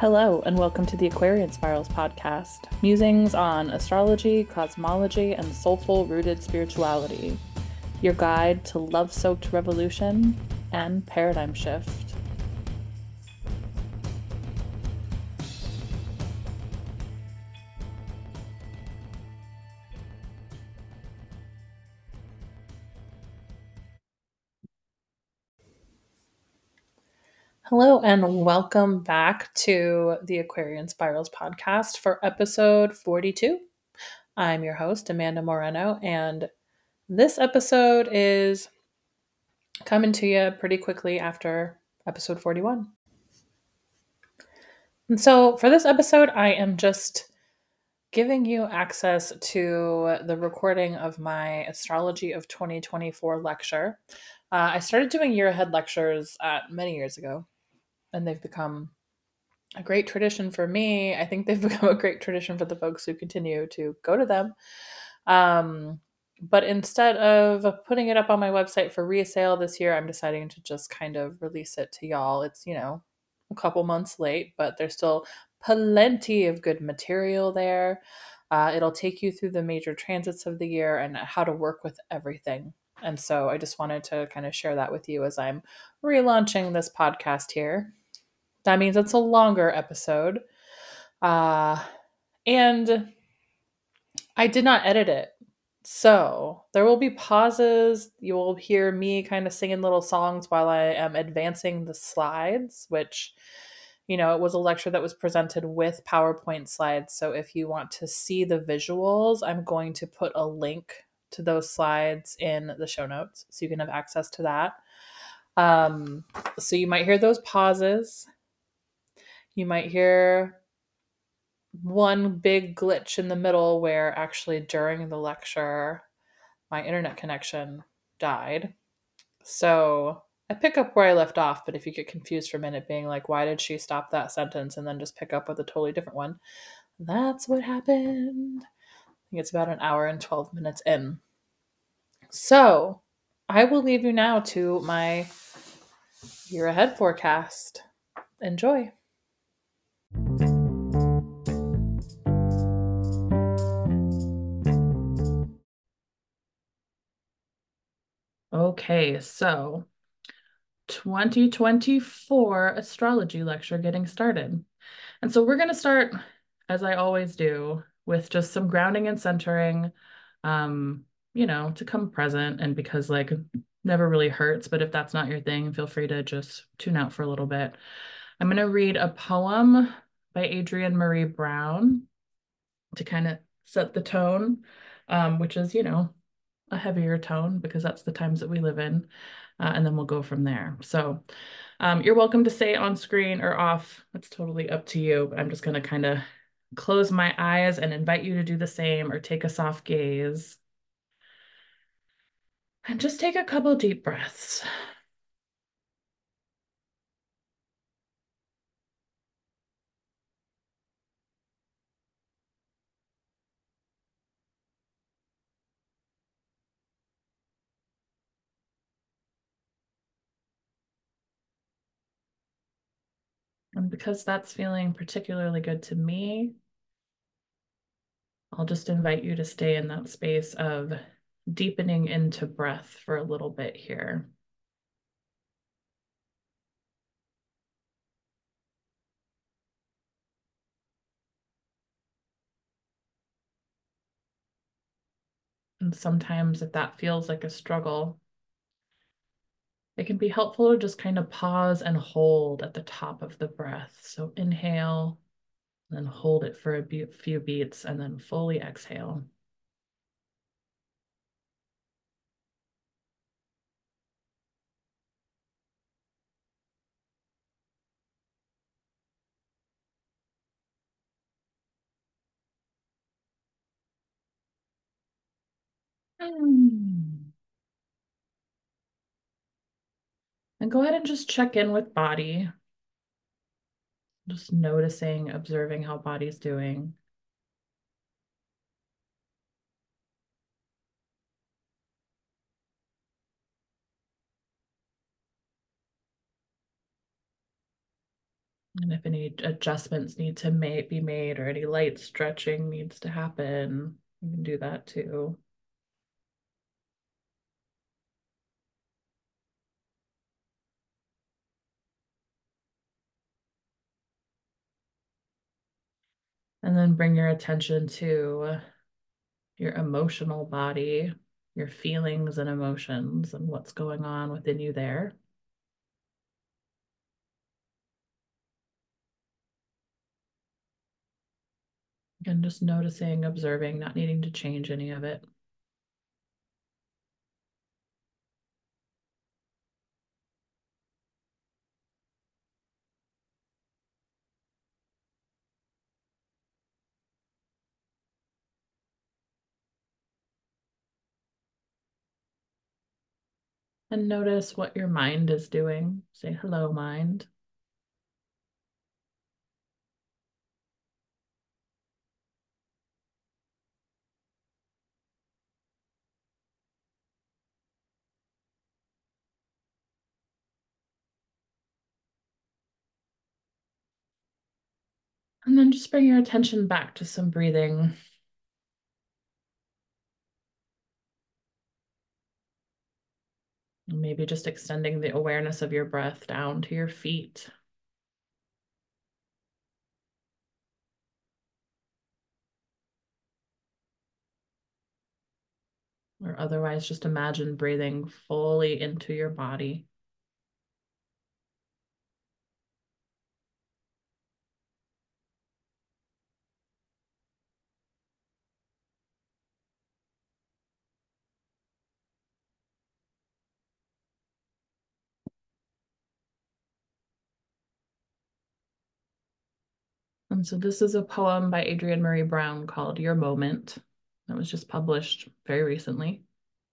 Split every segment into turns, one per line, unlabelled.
Hello, and welcome to the Aquarian Spirals podcast, musings on astrology, cosmology, and soulful rooted spirituality. Your guide to love soaked revolution and paradigm shift. Hello, and welcome back to the Aquarian Spirals podcast for episode 42. I'm your host, Amanda Moreno, and this episode is coming to you pretty quickly after episode 41. And so for this episode, I am just giving you access to the recording of my Astrology of 2024 lecture. I started doing year ahead lectures many years ago, and they've become a great tradition for me. I think they've become a great tradition for the folks who continue to go to them. But instead of putting it up on my website for resale this year, I'm deciding to just kind of release it to y'all. It's, a couple months late, but there's still plenty of good material there. It'll take you through the major transits of the year and how to work with everything. And so I just wanted to kind of share that with you as I'm relaunching this podcast here. That means it's a longer episode. And I did not edit it. So there will be pauses. You will hear me kind of singing little songs while I am advancing the slides, which, it was a lecture that was presented with PowerPoint slides. So if you want to see the visuals, I'm going to put a link to those slides in the show notes so you can have access to that. So you might hear those pauses. You might hear one big glitch in the middle where actually during the lecture, my internet connection died. So I pick up where I left off, but if you get confused for a minute, being like, why did she stop that sentence and then just pick up with a totally different one? That's what happened. I think it's about an hour and 12 minutes in. So I will leave you now to my year ahead forecast. Enjoy. Okay, so 2024 astrology lecture getting started. And so we're going to start, as I always do, with just some grounding and centering, to come present. And because never really hurts, but if that's not your thing, feel free to just tune out for a little bit. I'm going to read a poem by Adrienne Marie Brown to kind of set the tone, which is, a heavier tone because that's the times that we live in. And then we'll go from there. So you're welcome to say on screen or off. It's totally up to you. I'm just going to kind of close my eyes and invite you to do the same or take a soft gaze. And just take a couple deep breaths. And because that's feeling particularly good to me, I'll just invite you to stay in that space of deepening into breath for a little bit here. And sometimes if that feels like a struggle, it can be helpful to just kind of pause and hold at the top of the breath. So inhale, then hold it for a few beats, and then fully exhale. And go ahead and just check in with body. Just noticing, observing how body's doing. And if any adjustments need to be made or any light stretching needs to happen, you can do that too. And then bring your attention to your emotional body, your feelings and emotions, and what's going on within you there. And just noticing, observing, not needing to change any of it. And notice what your mind is doing. Say, hello, mind. And then just bring your attention back to some breathing. Maybe just extending the awareness of your breath down to your feet. Or otherwise, just imagine breathing fully into your body. And so this is a poem by Adrienne Maree Brown called Your Moment that was just published very recently.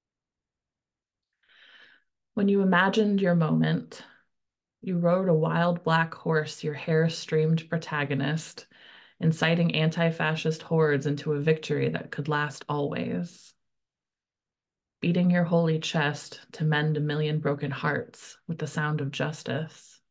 When you imagined your moment, you rode a wild black horse, your hair streamed protagonist, inciting anti-fascist hordes into a victory that could last always. Beating your holy chest to mend a million broken hearts with the sound of justice.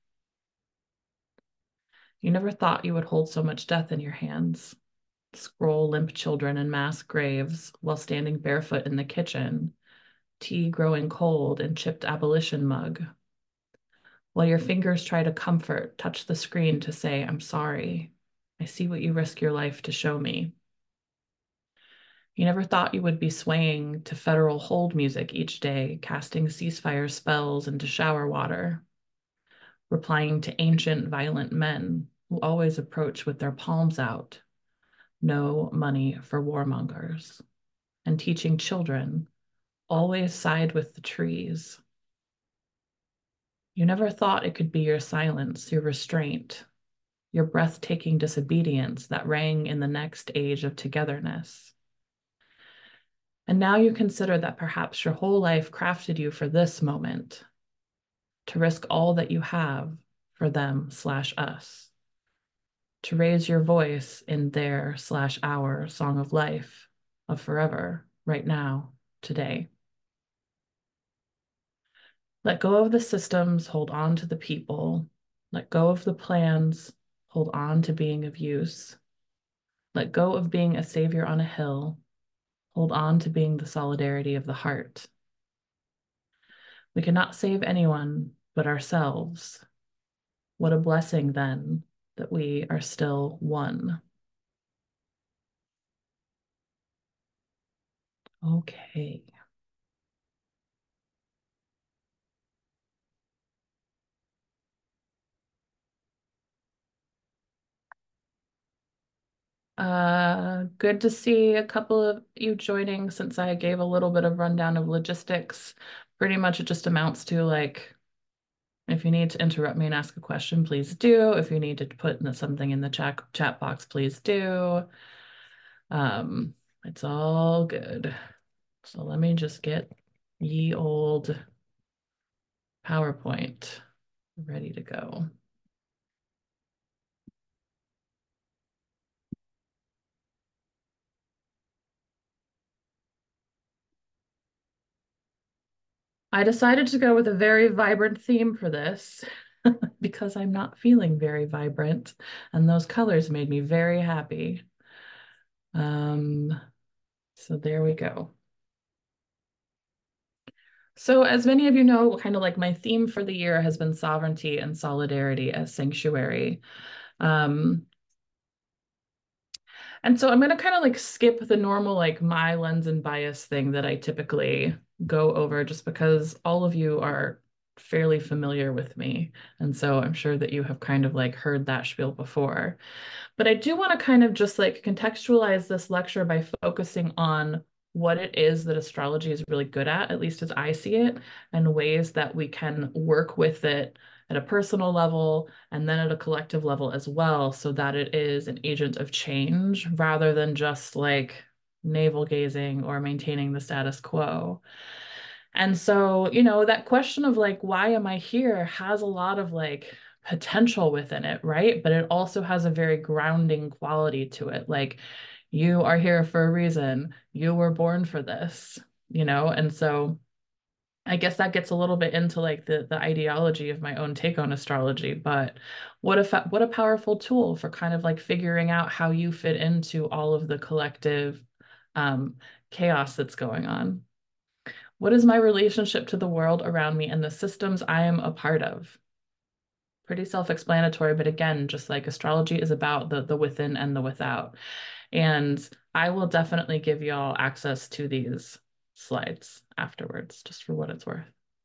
You never thought you would hold so much death in your hands, scroll limp children in mass graves while standing barefoot in the kitchen, tea growing cold in chipped abolition mug. While your fingers try to comfort, touch the screen to say, I'm sorry. I see what you risk your life to show me. You never thought you would be swaying to federal hold music each day, casting ceasefire spells into shower water, replying to ancient violent men who always approach with their palms out, no money for warmongers, and teaching children always side with the trees. You never thought it could be your silence, your restraint, your breathtaking disobedience that rang in the next age of togetherness. And now you consider that perhaps your whole life crafted you for this moment, to risk all that you have for them/us, to raise your voice in their/our song of life, of forever, right now, today. Let go of the systems, hold on to the people. Let go of the plans, hold on to being of use. Let go of being a savior on a hill, hold on to being the solidarity of the heart. We cannot save anyone but ourselves. What a blessing, then, that we are still one. Okay. Good to see a couple of you joining since I gave a little bit of rundown of logistics. Pretty much it just amounts to like, if you need to interrupt me and ask a question, please do. If you need to put something in the chat box, please do. It's all good. So let me just get ye old PowerPoint ready to go. I decided to go with a very vibrant theme for this.
because I'm not feeling very vibrant, and those colors made me very happy. Um, so there we go. So, as many of you know, kind of like my theme for the year has been sovereignty and solidarity as sanctuary. Um, and so I'm going to kind of like skip the normal, like my lens and bias thing that I typically go over just because all of you are fairly familiar with me. And so I'm sure that you have kind of like heard that spiel before. But I do want to kind of just like contextualize this lecture by focusing on what it is that astrology is really good at least as I see it, and ways that we can work with it at a personal level and then at a collective level as well, so that it is an agent of change rather than just like navel gazing or maintaining the status quo. And so, that question of like, why am I here has a lot of like potential within it, right? But it also has a very grounding quality to it. Like, you are here for a reason. You were born for this. And so I guess that gets a little bit into like the ideology of my own take on astrology, but what a powerful tool for kind of like figuring out how you fit into all of the collective um, chaos that's going on. What is my relationship to the world around me and the systems I am a part of? Pretty self-explanatory, but again, just like astrology is about the within and the without. And I will definitely give y'all access to these slides afterwards, just for what it's worth.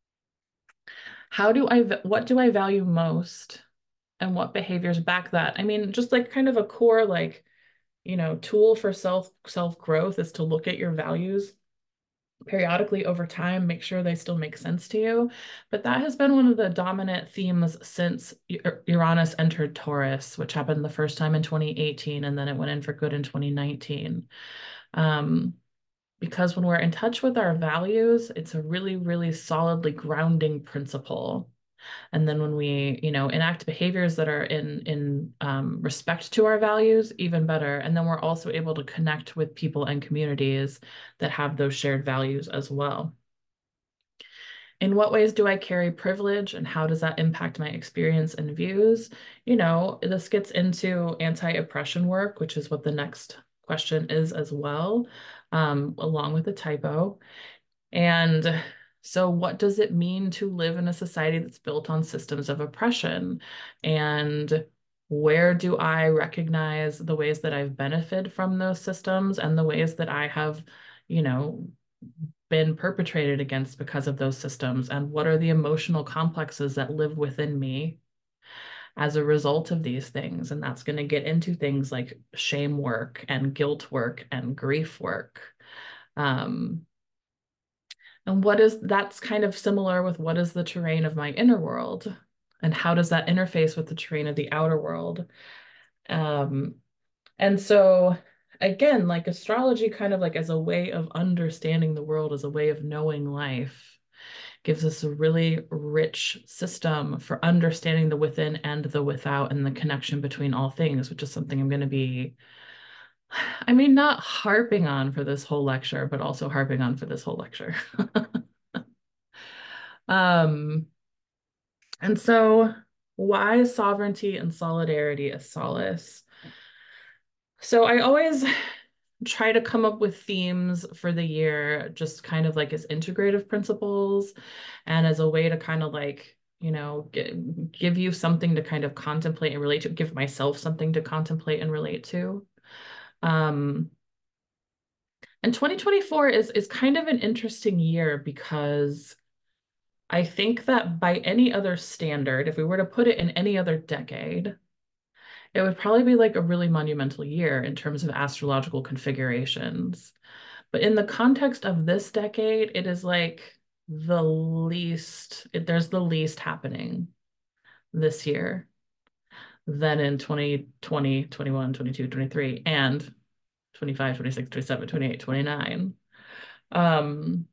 What do I value most and what behaviors back that? I mean, just like kind of a core like, tool for self growth is to look at your values periodically over time, make sure they still make sense to you. But that has been one of the dominant themes since Uranus entered Taurus, which happened the first time in 2018, and then it went in for good in 2019. Um, because when we're in touch with our values, it's a really, really solidly grounding principle. And then when we, enact behaviors that are in respect to our values, even better. And then we're also able to connect with people and communities that have those shared values as well. In what ways do I carry privilege and how does that impact my experience and views? This gets into anti-oppression work, which is what the next question is as well, along with the typo. And so, what does it mean to live in a society that's built on systems of oppression? And where do I recognize the ways that I've benefited from those systems and the ways that I have, you know, been perpetrated against because of those systems? And what are the emotional complexes that live within me as a result of these things? And that's going to get into things like shame work and guilt work and grief work. Um, and that's kind of similar with what is the terrain of my inner world and how does that interface with the terrain of the outer world? Um, and so again, like astrology kind of like as a way of understanding the world, as a way of knowing life, gives us a really rich system for understanding the within and the without and the connection between all things, which is something I'm going to be, I mean, not harping on for this whole lecture, but also harping on for this whole lecture. Um, And so, why sovereignty and solidarity as solace? So, I always try to come up with themes for the year, just kind of like as integrative principles and as a way to kind of like, give you something to kind of contemplate and relate to, give myself something to contemplate and relate to. Um, and 2024 is kind of an interesting year because I think that by any other standard, if we were to put it in any other decade, it would probably be like a really monumental year in terms of astrological configurations. But in the context of this decade, it is like there's the least happening this year than in 2020, 21, 22, 23, and 25, 26, 27, 28, 29. Um,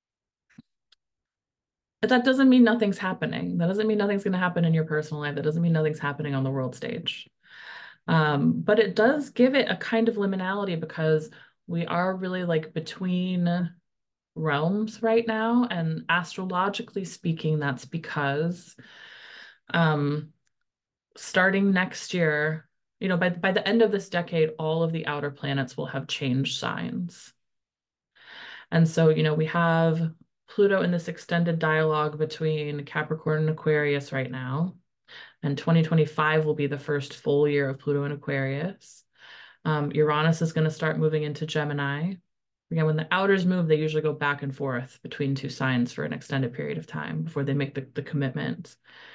but that doesn't mean nothing's happening. That doesn't mean nothing's going to happen in your personal life. That doesn't mean nothing's happening on the world stage. But it does give it a kind of liminality because we are really like between realms right now. And astrologically speaking, that's because Um, Starting next year, by the end of this decade, all of the outer planets will have changed signs. And so, we have Pluto in this extended dialogue between Capricorn and Aquarius right now. And 2025 will be the first full year of Pluto in Aquarius. Uranus is going to start moving into Gemini. Again, when the outers move, they usually go back and forth between two signs for an extended period of time before they make the commitment.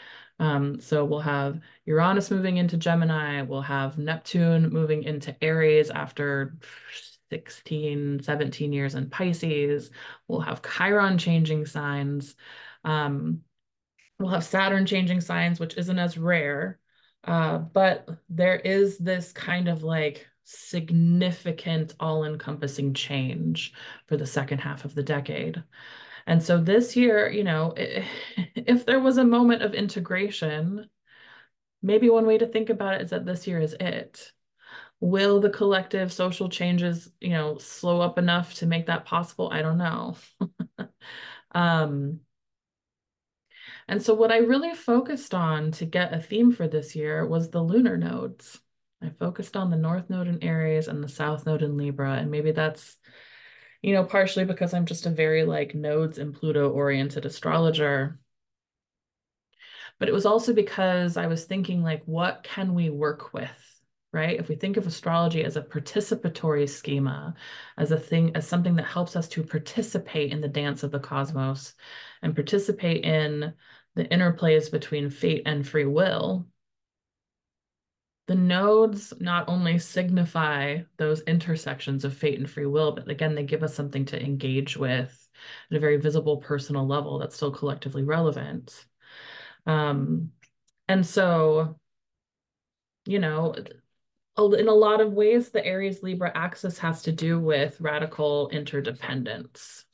So we'll have Uranus moving into Gemini. We'll have Neptune moving into Aries after 16, 17 years in Pisces. We'll have Chiron changing signs. Um, we'll have Saturn changing signs, which isn't as rare. But there is this kind of like significant all-encompassing change for the second half of the decade. And so this year, if there was a moment of integration, maybe one way to think about it is that this year is it. Will the collective social changes, slow up enough to make that possible? I don't know. Um, and so what I really focused on to get a theme for this year was the lunar nodes. I focused on the North Node in Aries and the South Node in Libra, and maybe that's partially because I'm just a very like nodes and Pluto oriented astrologer. But it was also because I was thinking, like, what can we work with, right? If we think of astrology as a participatory schema, as something that helps us to participate in the dance of the cosmos and participate in the interplays between fate and free will, the nodes not only signify those intersections of fate and free will, but again, they give us something to engage with at a very visible personal level that's still collectively relevant. Um, and so, you know, in a lot of ways, the Aries Libra axis has to do with radical interdependence.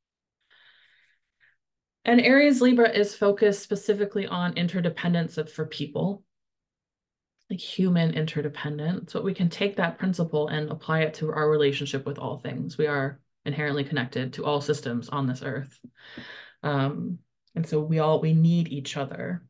And Aries Libra is focused specifically on interdependence for people, like human interdependence. But we can take that principle and apply it to our relationship with all things. We are inherently connected to all systems on this earth. Um, and so we need each other.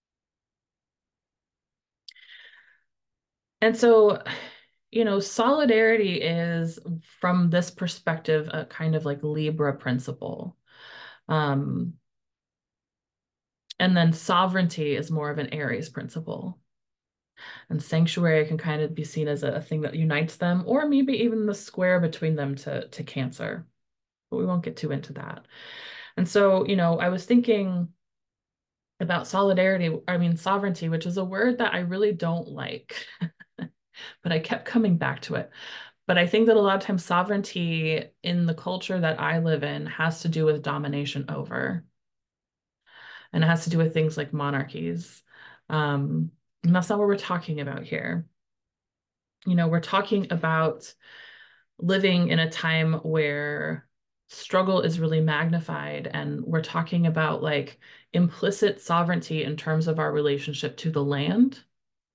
And so, solidarity is, from this perspective, a kind of like Libra principle. Um, and then sovereignty is more of an Aries principle. And sanctuary can kind of be seen as a thing that unites them, or maybe even the square between them to Cancer. But we won't get too into that. And so, I was thinking about sovereignty, which is a word that I really don't like, but I kept coming back to it. But I think that a lot of times sovereignty in the culture that I live in has to do with domination over, and it has to do with things like monarchies. And that's not what we're talking about here. We're talking about living in a time where struggle is really magnified, and we're talking about like implicit sovereignty in terms of our relationship to the land.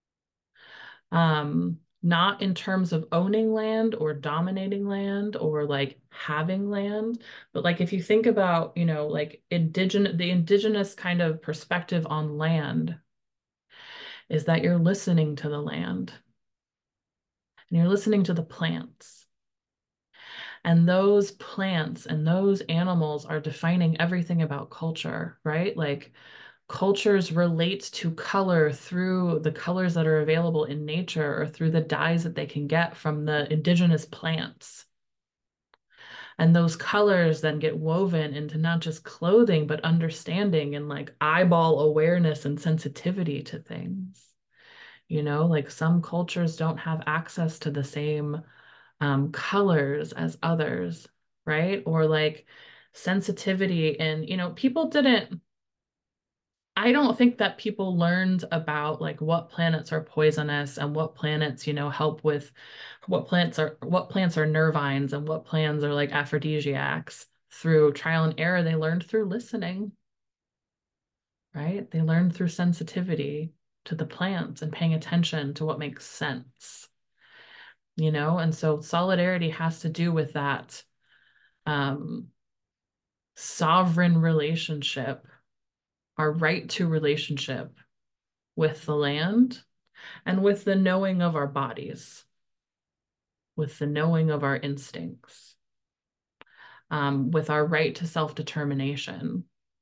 Not in terms of owning land or dominating land or like having land, but like if you think about, like the indigenous kind of perspective on land is that you're listening to the land and you're listening to the plants. And those plants and those animals are defining everything about culture, right? Like cultures relate to color through the colors that are available in nature or through the dyes that they can get from the indigenous plants. And those colors then get woven into not just clothing, but understanding and like eyeball awareness and sensitivity to things. Like some cultures don't have access to the same colors as others, right? Or like sensitivity. And, people didn't I don't think that people learned about like what planets are poisonous and what planets, help with what plants are nervines and what plants are like aphrodisiacs through trial and error. They learned through listening, right? They learned through sensitivity to the plants and paying attention to what makes sense, And so solidarity has to do with that um, sovereign relationship, our right to relationship with the land and with the knowing of our bodies, with the knowing of our instincts, with our right to self-determination.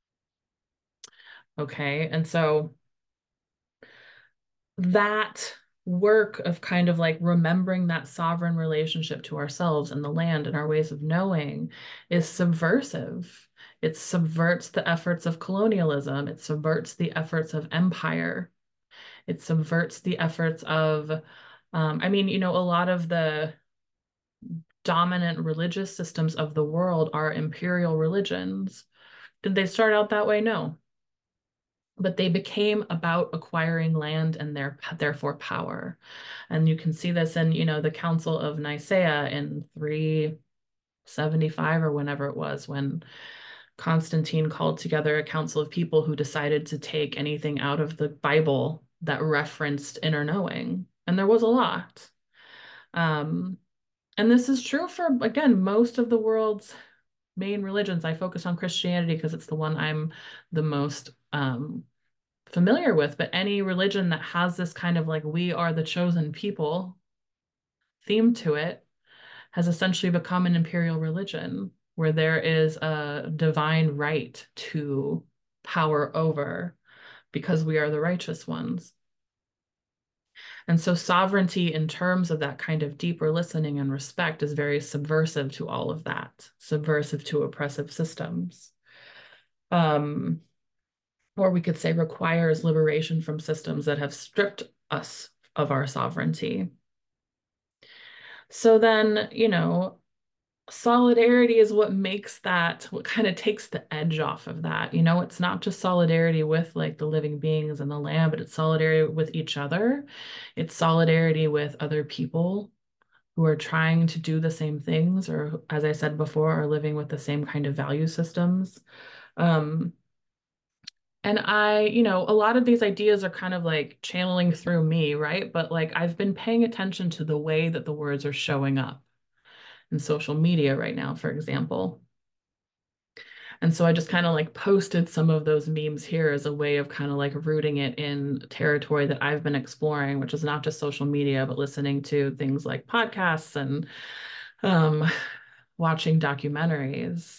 Okay. And so that work of kind of like remembering that sovereign relationship to ourselves and the land and our ways of knowing is subversive. It subverts the efforts of colonialism. It subverts the efforts of empire. It subverts the efforts of, I mean, a lot of the dominant religious systems of the world are imperial religions. Did they start out that way? No. But they became about acquiring land and therefore power. And you can see this in, the Council of Nicaea in 375 or whenever it was, when Constantine called together a council of people who decided to take anything out of the Bible that referenced inner knowing. And there was a lot. Um, and this is true for, again, most of the world's main religions. I focus on Christianity because it's the one I'm the most familiar with, but any religion that has this kind of like we are the chosen people theme to it has essentially become an imperial religion where there is a divine right to power over because we are the righteous ones. And so sovereignty in terms of that kind of deeper listening and respect is very subversive to all of that, subversive to oppressive systems. Um, or we could say requires liberation from systems that have stripped us of our sovereignty. So then, solidarity is what makes that, what kind of takes the edge off of that. It's not just solidarity with like the living beings and the land, but it's solidarity with each other. It's solidarity with other people who are trying to do the same things, or as I said before, are living with the same kind of value systems. Um, and a lot of these ideas are kind of like channeling through me, right? But like I've been paying attention to the way that the words are showing up in social media right now, for example. And so I just kind of like posted some of those memes here as a way of kind of like rooting it in territory that I've been exploring, which is not just social media, but listening to things like podcasts and um, watching documentaries,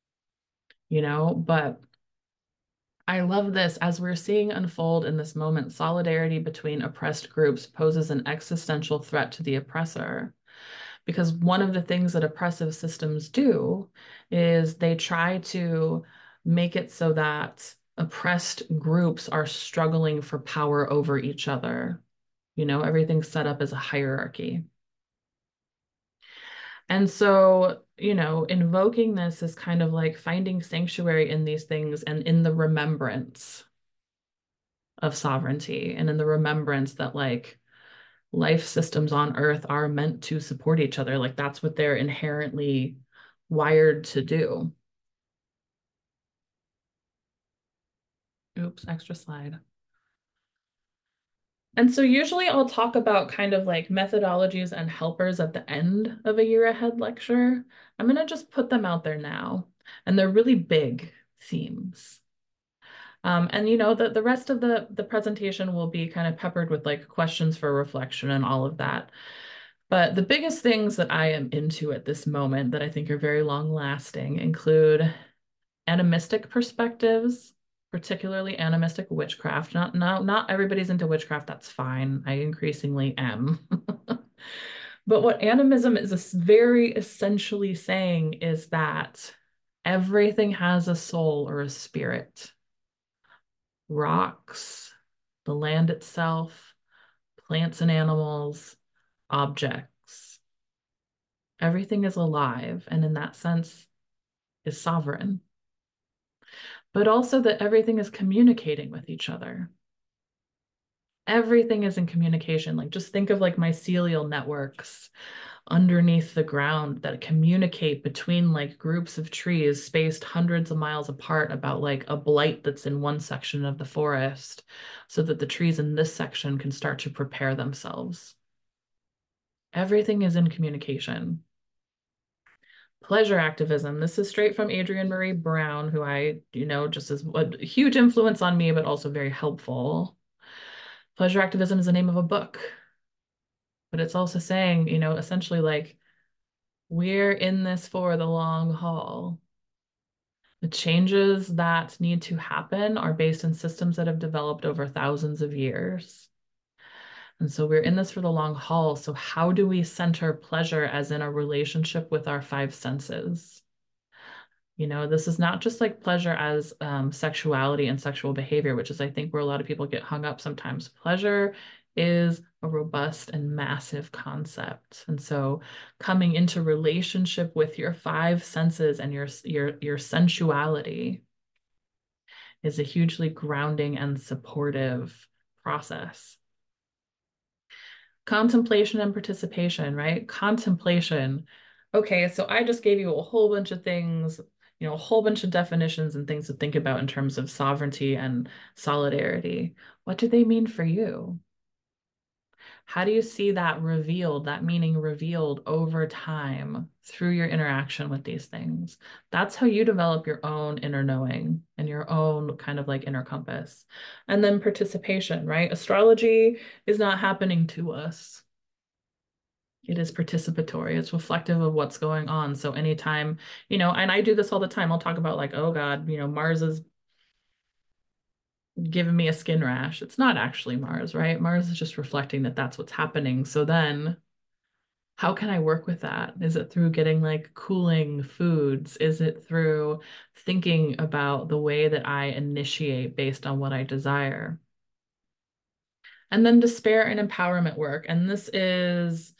but I love this. As we're seeing unfold in this moment, solidarity between oppressed groups poses an existential threat to the oppressor. Because one of the things that oppressive systems do is they try to make it so that oppressed groups are struggling for power over each other. Everything's set up as a hierarchy. And so, invoking this is kind of like finding sanctuary in these things and in the remembrance of sovereignty and in the remembrance that like life systems on Earth are meant to support each other. Like that's what they're inherently wired to do. Oops, extra slide. And so usually I'll talk about kind of like methodologies and helpers at the end of a year ahead lecture. I'm going to just put them out there now. And they're really big themes. And the rest of the presentation will be kind of peppered with like questions for reflection and all of that. But the biggest things that I am into at this moment that I think are very long lasting include animistic perspectives, particularly animistic witchcraft. Not everybody's into witchcraft, that's fine. I increasingly am. But what animism is very essentially saying is that everything has a soul or a spirit. Rocks, the land itself, plants and animals, objects. Everything is alive, and in that sense, is sovereign. But also that everything is communicating with each other. Everything is in communication. Like just think of like mycelial networks underneath the ground that communicate between like groups of trees spaced hundreds of miles apart about like a blight that's in one section of the forest so that the trees in this section can start to prepare themselves. Everything is in communication. Pleasure activism. This is straight from Adrienne Maree Brown, who I, just is a huge influence on me, but also very helpful. Pleasure activism is the name of a book, but it's also saying, essentially like we're in this for the long haul. The changes that need to happen are based in systems that have developed over thousands of years. And so we're in this for the long haul. So, how do we center pleasure as in a relationship with our five senses? This is not just like pleasure as sexuality and sexual behavior, which is, I think, where a lot of people get hung up sometimes. Pleasure is a robust and massive concept. And so coming into relationship with your five senses and your sensuality is a hugely grounding and supportive process. Contemplation and participation, right? Contemplation. Okay, so I just gave you a whole bunch of things, a whole bunch of definitions and things to think about in terms of sovereignty and solidarity. What do they mean for you? How do you see that revealed, that meaning revealed over time through your interaction with these things? That's how you develop your own inner knowing and your own kind of like inner compass. And then participation, right? Astrology is not happening to us. It is participatory. It's reflective of what's going on. So anytime, and I do this all the time. I'll talk about like, oh God, Mars is giving me a skin rash. It's not actually Mars, right? Mars is just reflecting that that's what's happening. So then how can I work with that? Is it through getting like cooling foods? Is it through thinking about the way that I initiate based on what I desire? And then despair and empowerment work. And this is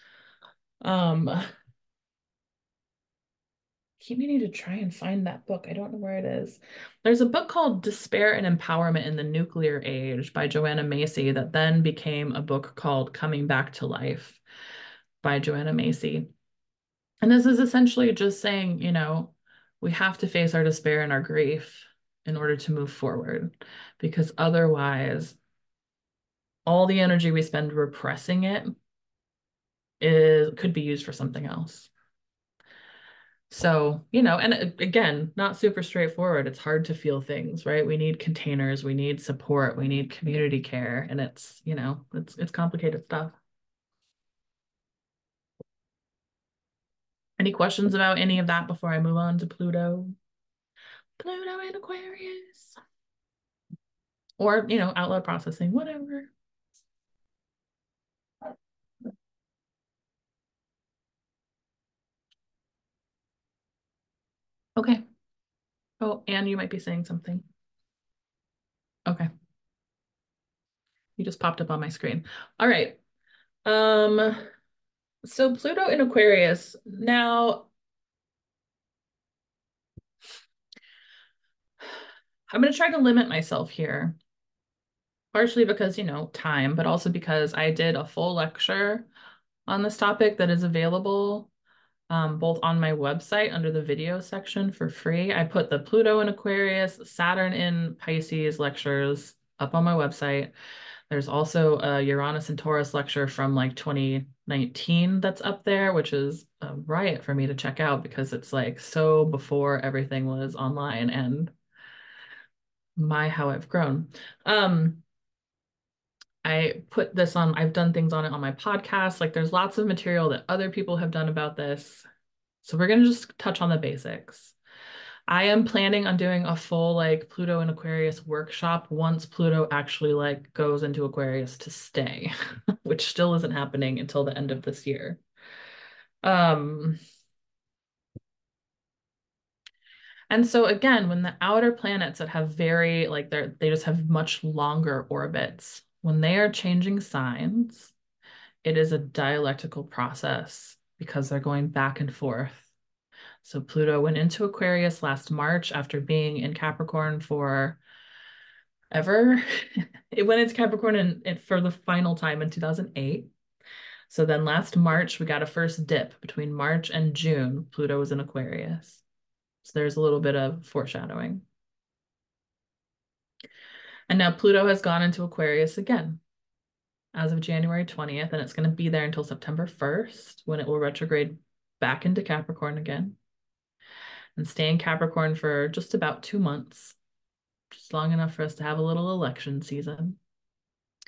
keep meaning to try and find that book. I don't know where it is. There's a book called Despair and Empowerment in the Nuclear Age by Joanna Macy that then became a book called Coming Back to Life by Joanna Macy. And this is essentially just saying, we have to face our despair and our grief in order to move forward, because otherwise, all the energy we spend repressing it could be used for something else. So, and again, not super straightforward. It's hard to feel things, right? We need containers, we need support, we need community care, and it's complicated stuff. Any questions about any of that before I move on to Pluto? Pluto in Aquarius. Or, out loud processing, whatever. Okay. Oh, and you might be saying something. Okay. You just popped up on my screen. All right. So Pluto in Aquarius. Now, I'm going to try to limit myself here, partially because, time, but also because I did a full lecture on this topic that is available both on my website under the video section for free. I put the Pluto in Aquarius, Saturn in Pisces lectures up on my website. There's also a Uranus and Taurus lecture from like 2019 that's up there, which is a riot for me to check out because it's like so before everything was online and my how I've grown. I put this on, I've done things on it on my podcast. Like there's lots of material that other people have done about this. So we're going to just touch on the basics. I am planning on doing a full like Pluto and Aquarius workshop once Pluto actually like goes into Aquarius to stay, which still isn't happening until the end of this year. And so again, when the outer planets that have very like they just have much longer orbits, when they are changing signs, it is a dialectical process because they're going back and forth. So Pluto went into Aquarius last March after being in Capricorn for ever. It went into Capricorn for the final time in 2008. So then last March, we got a first dip between March and June. Pluto was in Aquarius. So there's a little bit of foreshadowing. And now Pluto has gone into Aquarius again as of January 20th, and it's going to be there until September 1st when it will retrograde back into Capricorn again and stay in Capricorn for just about 2 months, just long enough for us to have a little election season.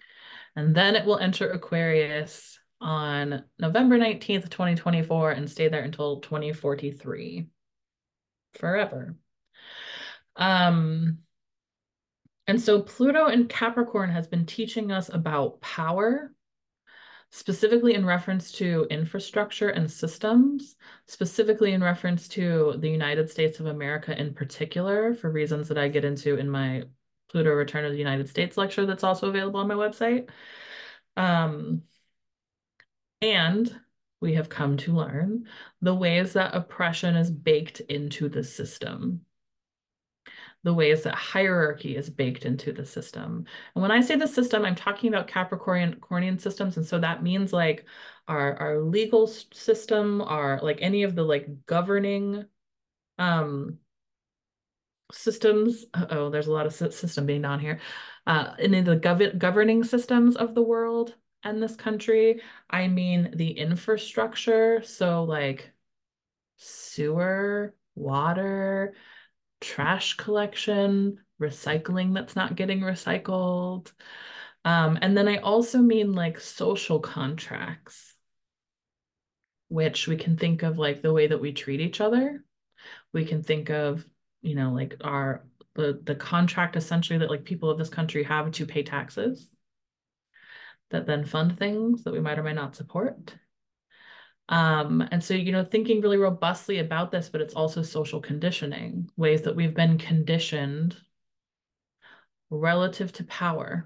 And then it will enter Aquarius on November 19th, 2024, and stay there until 2043. Forever. Um, and so Pluto in Capricorn has been teaching us about power, specifically in reference to infrastructure and systems, specifically in reference to the United States of America in particular, for reasons that I get into in my Pluto Return of the United States lecture that's also available on my website. Um, and we have come to learn the ways that oppression is baked into the system, the ways that hierarchy is baked into the system. And when I say the system, I'm talking about Capricornian systems. And so that means like our legal system, our like any of the like governing um systems. Oh, there's a lot of system being down here. Any of the governing systems of the world and this country. I mean the infrastructure. So like sewer, water, trash collection, recycling that's not getting recycled. And then I also mean like social contracts, which we can think of like the way that we treat each other. We can think of, like the contract essentially that like people of this country have to pay taxes that then fund things that we might or might not support. And so, thinking really robustly about this, but it's also social conditioning, ways that we've been conditioned relative to power.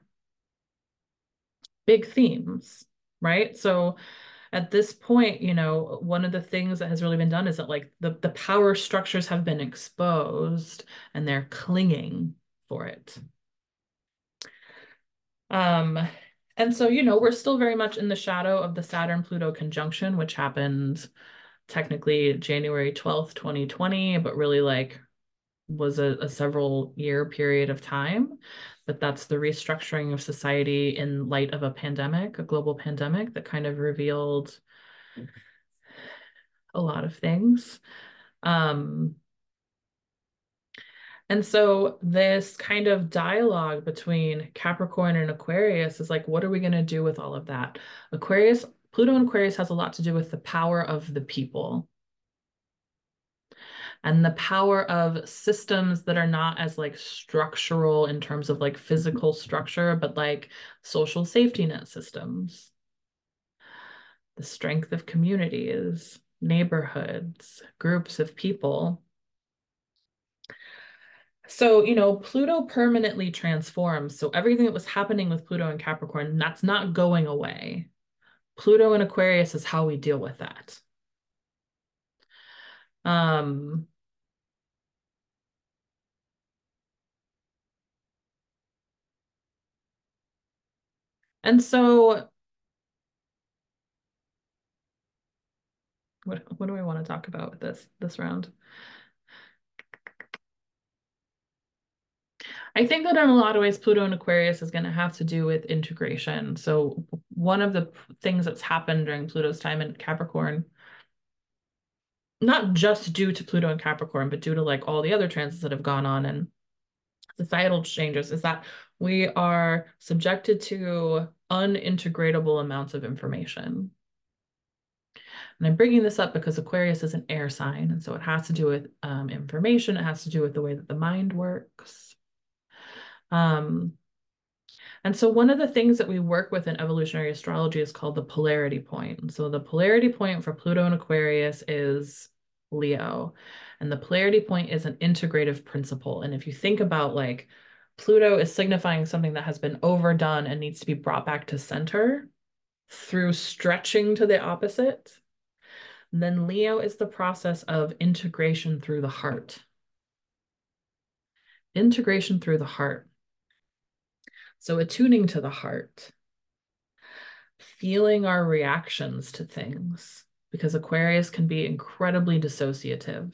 Big themes, right? So at this point, one of the things that has really been done is that like the power structures have been exposed and they're clinging for it. Um, and so, we're still very much in the shadow of the Saturn-Pluto conjunction, which happened technically January 12th, 2020, but really like was a several year period of time. But that's the restructuring of society in light of a pandemic, a global pandemic that kind of revealed a lot of things. Um, and so this kind of dialogue between Capricorn and Aquarius is like, what are we going to do with all of that? Pluto and Aquarius has a lot to do with the power of the people and the power of systems that are not as like structural in terms of like physical structure, but like social safety net systems, the strength of communities, neighborhoods, groups of people. So, Pluto permanently transforms. So everything that was happening with Pluto and Capricorn, that's not going away. Pluto and Aquarius is how we deal with that. Um, and so what do I want to talk about with this round? I think that in a lot of ways, Pluto and Aquarius is going to have to do with integration. So one of the things that's happened during Pluto's time in Capricorn, not just due to Pluto and Capricorn, but due to like all the other transits that have gone on and societal changes, is that we are subjected to unintegratable amounts of information. And I'm bringing this up because Aquarius is an air sign, and so it has to do with information. It has to do with the way that the mind works. Um, And so one of the things that we work with in evolutionary astrology is called the polarity point. So the polarity point for Pluto and Aquarius is Leo. And the polarity point is an integrative principle. And if you think about like Pluto is signifying something that has been overdone and needs to be brought back to center through stretching to the opposite, then Leo is the process of integration through the heart. Integration through the heart. So attuning to the heart, feeling our reactions to things, because Aquarius can be incredibly dissociative.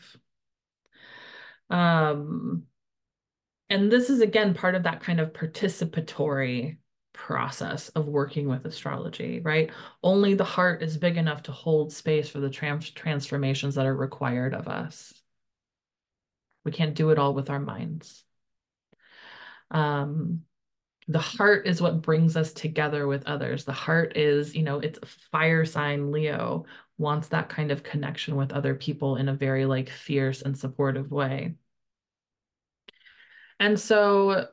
Um, and this is again part of that kind of participatory process of working with astrology, right? Only the heart is big enough to hold space for the transformations that are required of us. We can't do it all with our minds. Um, The heart is what brings us together with others. The heart is, it's a fire sign Leo, wants that kind of connection with other people in a very like fierce and supportive way. And so,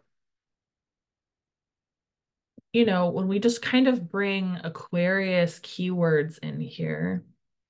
when we just kind of bring Aquarius keywords in here,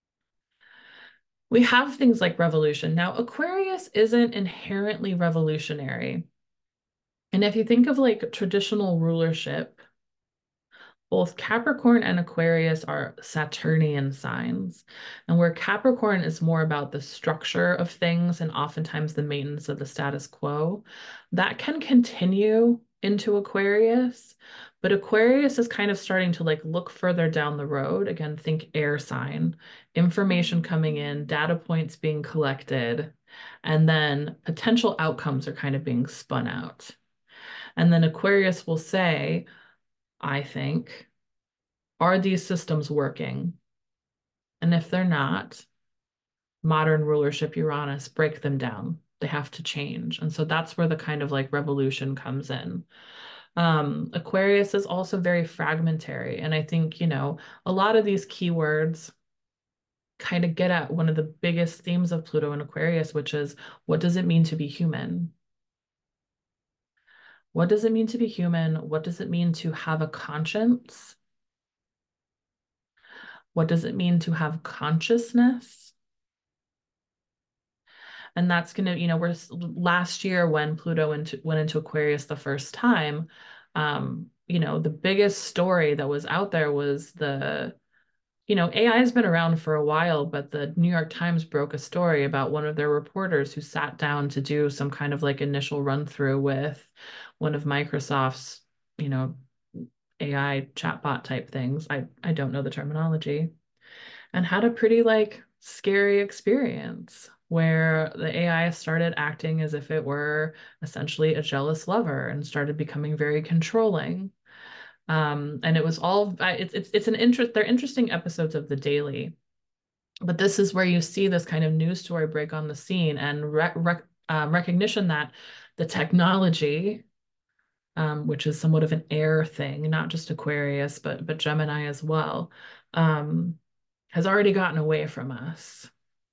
we have things like revolution. Now, Aquarius isn't inherently revolutionary. And if you think of like traditional rulership, both Capricorn and Aquarius are Saturnian signs. And where Capricorn is more about the structure of things and oftentimes the maintenance of the status quo, that can continue into Aquarius. But Aquarius is kind of starting to like look further down the road. Again, think air sign, information coming in, data points being collected, and then potential outcomes are kind of being spun out. And then Aquarius will say, I think, are these systems working? And if they're not, modern rulership Uranus, break them down. They have to change. And so that's where the kind of like revolution comes in. Aquarius is also very fragmentary. And I think, a lot of these keywords kind of get at one of the biggest themes of Pluto and Aquarius, which is what does it mean to be human? What does it mean to be human? What does it mean to have a conscience? What does it mean to have consciousness? And that's going to, we're last year when Pluto went into Aquarius the first time, the biggest story that was out there was AI has been around for a while, but the New York Times broke a story about one of their reporters who sat down to do some kind of like initial run through with one of Microsoft's, you know, AI chatbot type things. I don't know the terminology, and had a pretty like scary experience where the AI started acting as if it were essentially a jealous lover and started becoming very controlling. And it was all it's an interest. They're interesting episodes of The Daily, but this is where you see this kind of news story break on the scene and recognition that the technology, which is somewhat of an air thing, not just Aquarius, but Gemini as well, um, has already gotten away from us,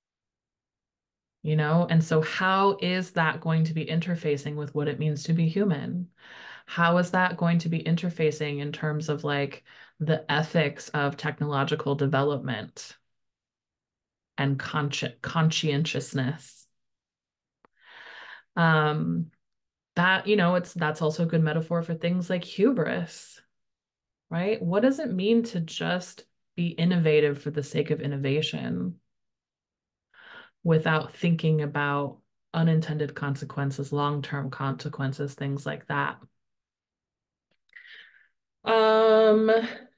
And so how is that going to be interfacing with what it means to be human? How is that going to be interfacing in terms of like the ethics of technological development and conscientiousness? Um, that, that's also a good metaphor for things like hubris, right? What does it mean to just be innovative for the sake of innovation without thinking about unintended consequences, long-term consequences, things like that? Um,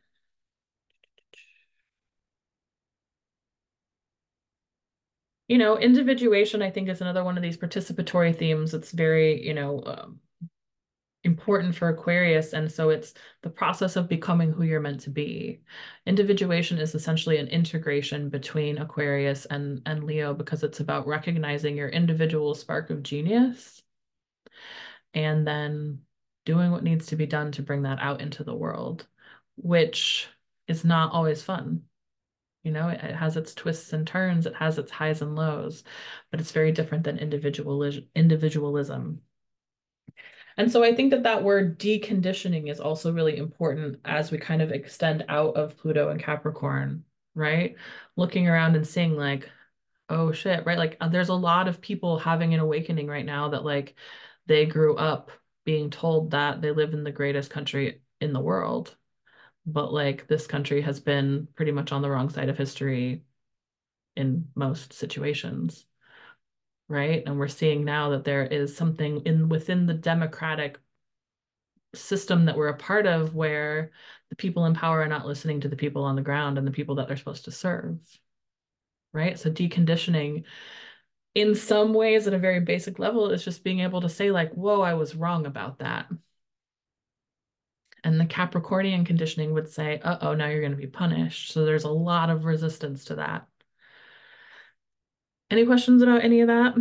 Individuation, I think, is another one of these participatory themes. It's very, important for Aquarius. And so it's the process of becoming who you're meant to be. Individuation is essentially an integration between Aquarius and Leo because it's about recognizing your individual spark of genius and then doing what needs to be done to bring that out into the world, which is not always fun. It has its twists and turns, it has its highs and lows, but it's very different than individualism. And so I think that that word deconditioning is also really important as we kind of extend out of Pluto and Capricorn, right? Looking around and seeing like, oh shit, right? Like there's a lot of people having an awakening right now that like they grew up being told that they live in the greatest country in the world, but like this country has been pretty much on the wrong side of history in most situations, right? And we're seeing now that there is something within the democratic system that we're a part of where the people in power are not listening to the people on the ground and the people that they're supposed to serve, right? So deconditioning in some ways at a very basic level is just being able to say like, whoa, I was wrong about that. And the Capricornian conditioning would say, uh-oh, now you're going to be punished. So there's a lot of resistance to that. Any questions about any of that?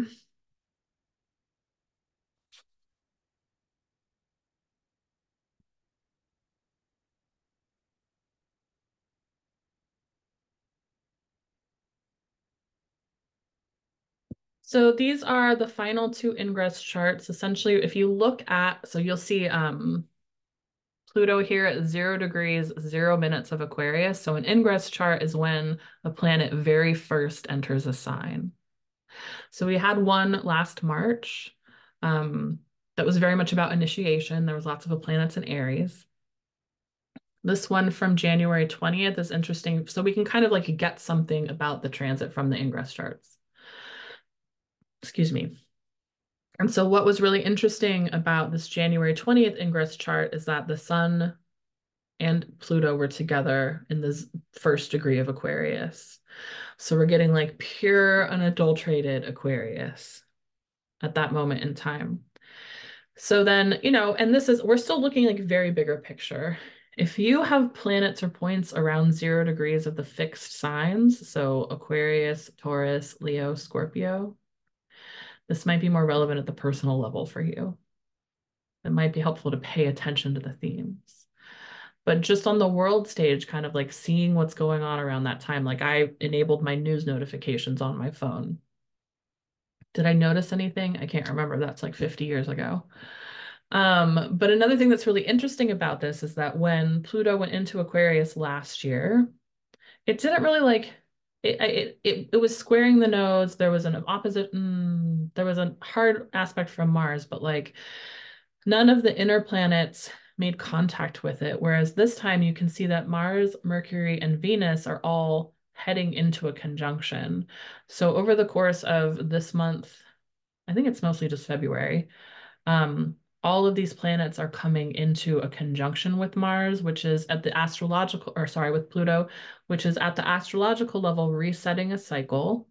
So these are the final two ingress charts. Essentially, if you look at, so you'll see Pluto here at 0 degrees, 0 minutes of Aquarius. So an ingress chart is when a planet very first enters a sign. So we had one last March that was very much about initiation. There was lots of planets in Aries. This one from January 20th is interesting. So we can kind of like get something about the transit from the ingress charts. Excuse me. And so what was really interesting about this January 20th ingress chart is that the Sun and Pluto were together in this first degree of Aquarius. So we're getting like pure, unadulterated Aquarius at that moment in time. So then, and we're still looking like very bigger picture. If you have planets or points around 0 degrees of the fixed signs, so Aquarius, Taurus, Leo, Scorpio, this might be more relevant at the personal level for you. It might be helpful to pay attention to the themes. But just on the world stage, kind of like seeing what's going on around that time, like I enabled my news notifications on my phone. Did I notice anything? I can't remember. That's like 50 years ago. But another thing that's really interesting about this is that when Pluto went into Aquarius last year, it didn't really like it was squaring the nodes. There was an opposite, there was a hard aspect from Mars, but like none of the inner planets made contact with it. Whereas this time you can see that Mars, Mercury, and Venus are all heading into a conjunction. So over the course of this month, I think it's mostly just February, all of these planets are coming into a conjunction with Mars, which is at the astrological, or sorry, with Pluto, which is at the astrological level, resetting a cycle.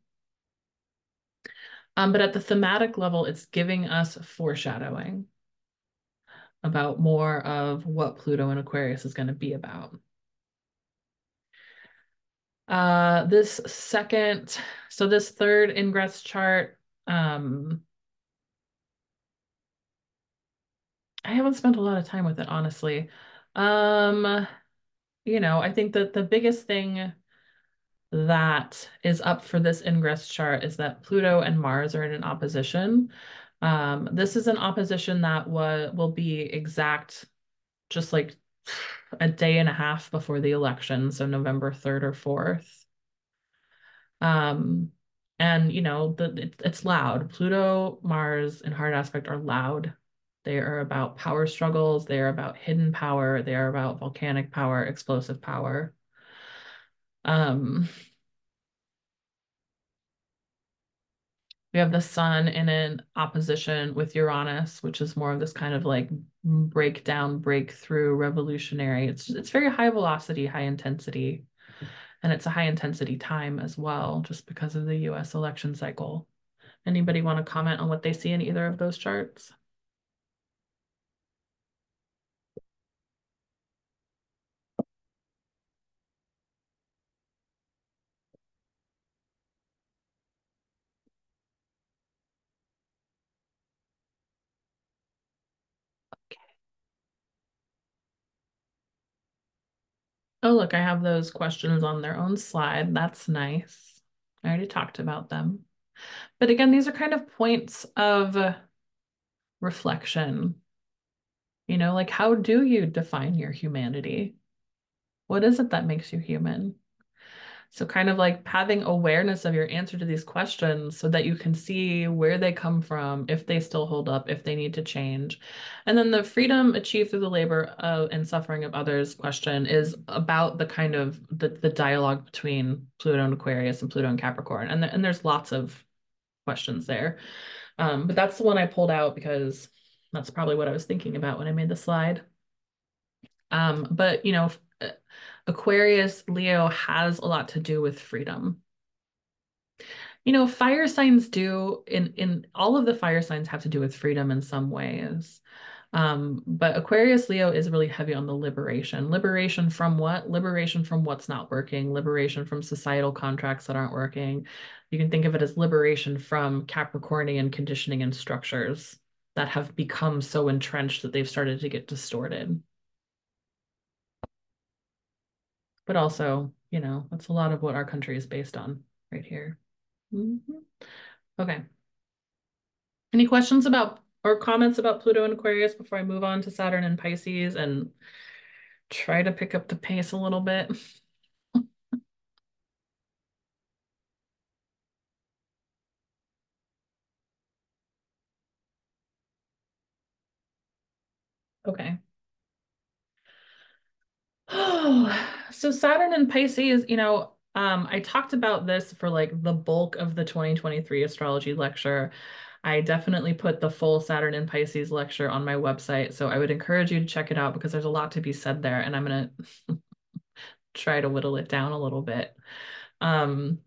But at the thematic level, it's giving us foreshadowing about more of what Pluto and Aquarius is going to be about. This second, so this third ingress chart, I haven't spent a lot of time with it, honestly. I think that the biggest thing that is up for this ingress chart is that Pluto and Mars are in an opposition. This is an opposition that will be exact just like a day and a half before the election, so November 3rd or 4th. Um, and it's loud. Pluto, Mars, and hard aspect are loud. They are about power struggles. They are about hidden power. They are about volcanic power, explosive power. Um, we have the sun in an opposition with Uranus, which is more of this kind of like breakdown, breakthrough, revolutionary. It's very high velocity, high intensity, and it's a high intensity time as well, just because of the US election cycle. Anybody want to comment on what they see in either of those charts? Oh, look, I have those questions on their own slide. That's nice. I already talked about them. But again, these are kind of points of reflection. Like how do you define your humanity? What is it that makes you human? So kind of like having awareness of your answer to these questions so that you can see where they come from, if they still hold up, if they need to change. And then the freedom achieved through the labor of, and suffering of others question is about the kind of the dialogue between Pluto and Aquarius and Pluto and Capricorn. And there's lots of questions there. But that's the one I pulled out because that's probably what I was thinking about when I made the slide. But Aquarius, Leo has a lot to do with freedom. Fire signs do in all of the fire signs have to do with freedom in some ways. But Aquarius Leo is really heavy on the liberation. Liberation from what? Liberation from what's not working, liberation from societal contracts that aren't working. You can think of it as liberation from Capricornian conditioning and structures that have become so entrenched that they've started to get distorted. But also, that's a lot of what our country is based on right here. Mhm. Okay. Any questions about or comments about Pluto and Aquarius before I move on to Saturn and Pisces and try to pick up the pace a little bit? Okay. Oh, so Saturn and Pisces, I talked about this for like the bulk of the 2023 astrology lecture. I definitely put the full Saturn and Pisces lecture on my website, so I would encourage you to check it out because there's a lot to be said there, and I'm gonna try to whittle it down a little bit. Um,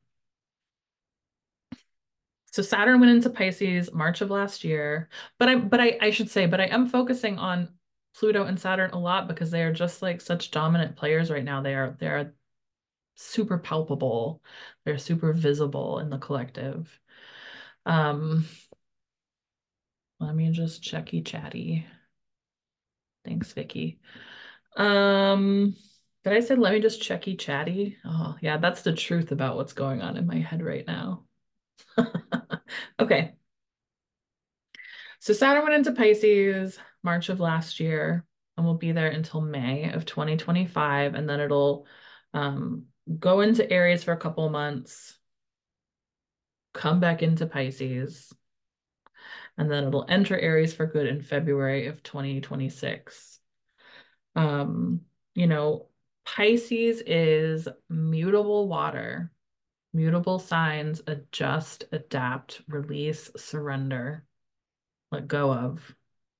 so Saturn went into Pisces March of last year, but I should say, but I am focusing on Pluto and Saturn a lot because they are just like such dominant players right now. They are super palpable. They're super visible in the collective. Um, Let me just checky chatty. Thanks, Vicky. Um, did I say let me just checky chatty? Oh, yeah, that's the truth about what's going on in my head right now. Okay. So Saturn went into Pisces March of last year and will be there until May of 2025. And then it'll go into Aries for a couple of months, come back into Pisces, and then it'll enter Aries for good in February of 2026. Um, you know, Pisces is mutable water, mutable signs, adjust, adapt, release, surrender, let go of.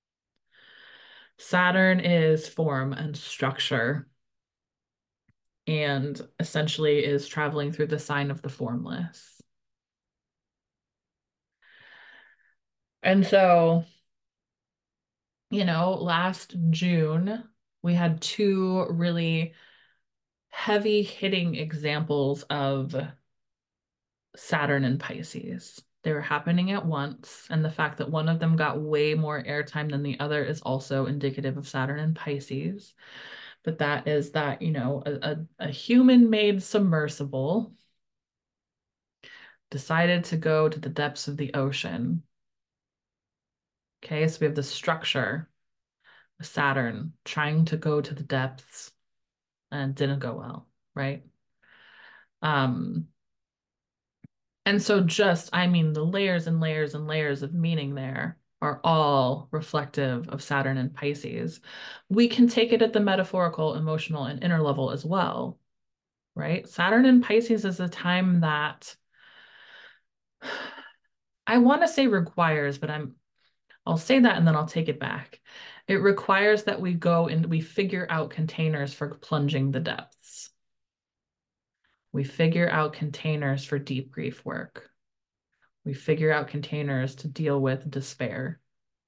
Saturn is form and structure, and essentially is traveling through the sign of the formless. And so, last June, we had two really heavy hitting examples of Saturn and Pisces. They were happening at once, and the fact that one of them got way more airtime than the other is also indicative of Saturn and Pisces. But that is that, a human-made submersible decided to go to the depths of the ocean. Okay, so we have the structure of Saturn trying to go to the depths and it didn't go well, right? Um, And so I mean, the layers and layers and layers of meaning there are all reflective of Saturn and Pisces. We can take it at the metaphorical, emotional, and inner level as well, right? Saturn and Pisces is a time that I want to say requires, but I'll say that and then I'll take it back. It requires that we go and we figure out containers for plunging the depths. We figure out containers for deep grief work. We figure out containers to deal with despair.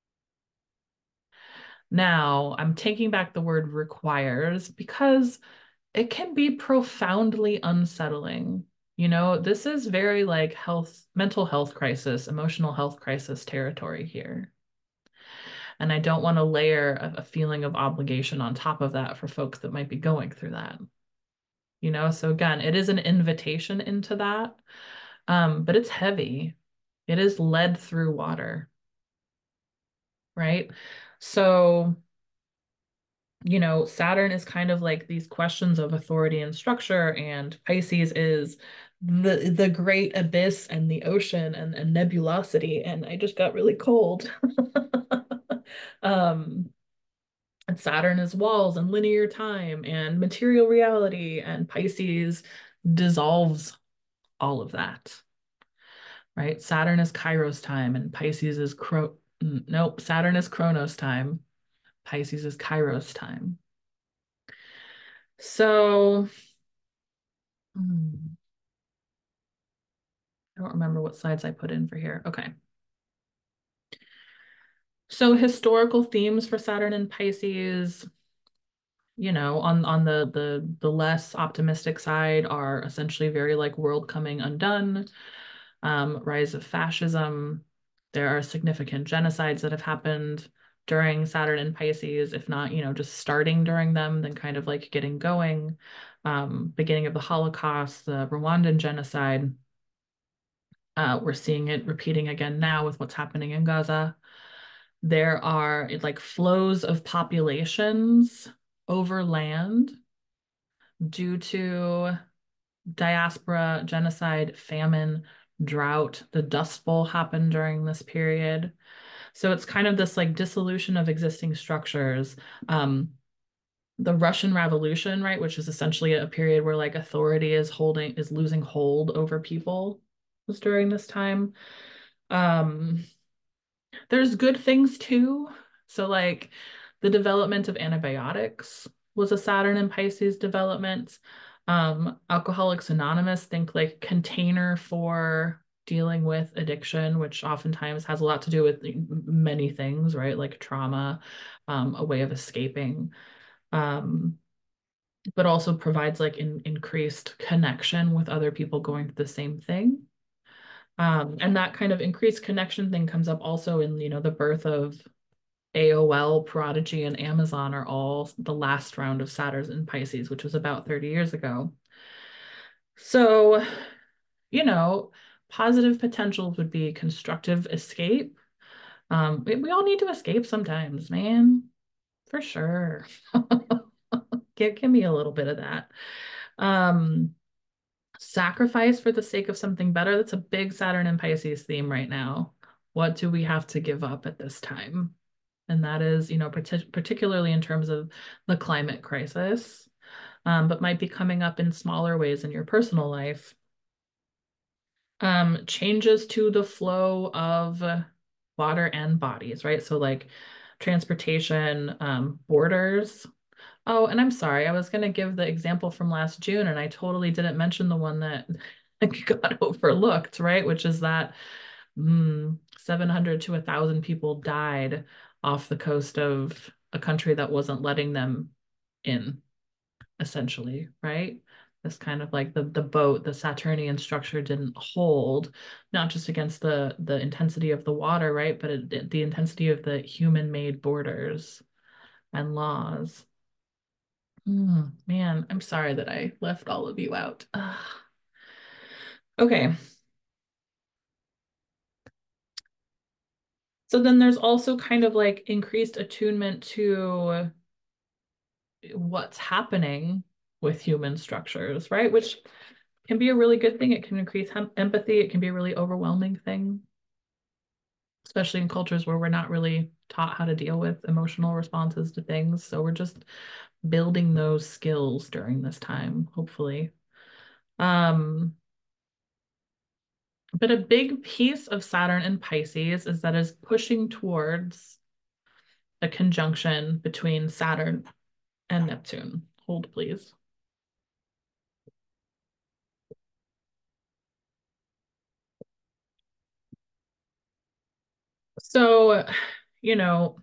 Now, I'm taking back the word requires because it can be profoundly unsettling. This is very like mental health crisis, emotional health crisis territory here. And I don't want to layer a feeling of obligation on top of that for folks that might be going through that. So again, it is an invitation into that, but it's heavy. It is led through water, right? So Saturn is kind of like these questions of authority and structure, and Pisces is the great abyss and the ocean and nebulosity. And I just got really cold. um, and Saturn is walls and linear time and material reality, and Pisces dissolves all of that, right? Saturn is Kairos time, and Pisces is nope, Saturn is Chronos time. Pisces is Kairos time. So, I don't remember what slides I put in for here. Okay. So historical themes for Saturn and Pisces, on the less optimistic side are essentially very like world coming undone, rise of fascism. There are significant genocides that have happened during Saturn and Pisces, if not, just starting during them, then kind of like getting going. Beginning of the Holocaust, the Rwandan genocide. We're seeing it repeating again now with what's happening in Gaza. There are like flows of populations over land due to diaspora, genocide, famine, drought. The Dust Bowl happened during this period. So it's kind of this like dissolution of existing structures. Um, the Russian Revolution, right, which is essentially a period where like authority is losing hold over people, was during this time. Um, there's good things too. So like the development of antibiotics was a Saturn and Pisces development. Alcoholics Anonymous, think like container for dealing with addiction, which oftentimes has a lot to do with many things, right? Like trauma, a way of escaping. Um, but also provides like increased connection with other people going through the same thing. And that kind of increased connection thing comes up also in, the birth of AOL, Prodigy, and Amazon are all the last round of Saturn and Pisces, which was about 30 years ago. So, you know, positive potentials would be constructive escape. We all need to escape sometimes, man, for sure. Give me a little bit of that. Um, Sacrifice for the sake of something better. That's a big Saturn and Pisces theme right now. What do we have to give up at this time? And that is, particularly in terms of the climate crisis, but might be coming up in smaller ways in your personal life. Changes to the flow of water and bodies, right? So, like transportation, borders. Oh, and I'm sorry, I was going to give the example from last June, and I totally didn't mention the one that got overlooked, right? Which is that 700 to 1,000 people died off the coast of a country that wasn't letting them in, essentially, right? This kind of like the boat, the Saturnian structure didn't hold, not just against the intensity of the water, right? But the intensity of the human-made borders and laws. Man, I'm sorry that I left all of you out. Ugh. Okay. So then there's also kind of like increased attunement to what's happening with human structures, right? Which can be a really good thing. It can increase empathy. It can be a really overwhelming thing, especially in cultures where we're not really taught how to deal with emotional responses to things. So we're just building those skills during this time, hopefully. Um, but a big piece of Saturn and Pisces is that is pushing towards a conjunction between Saturn and Neptune. Hold, please. So, you know,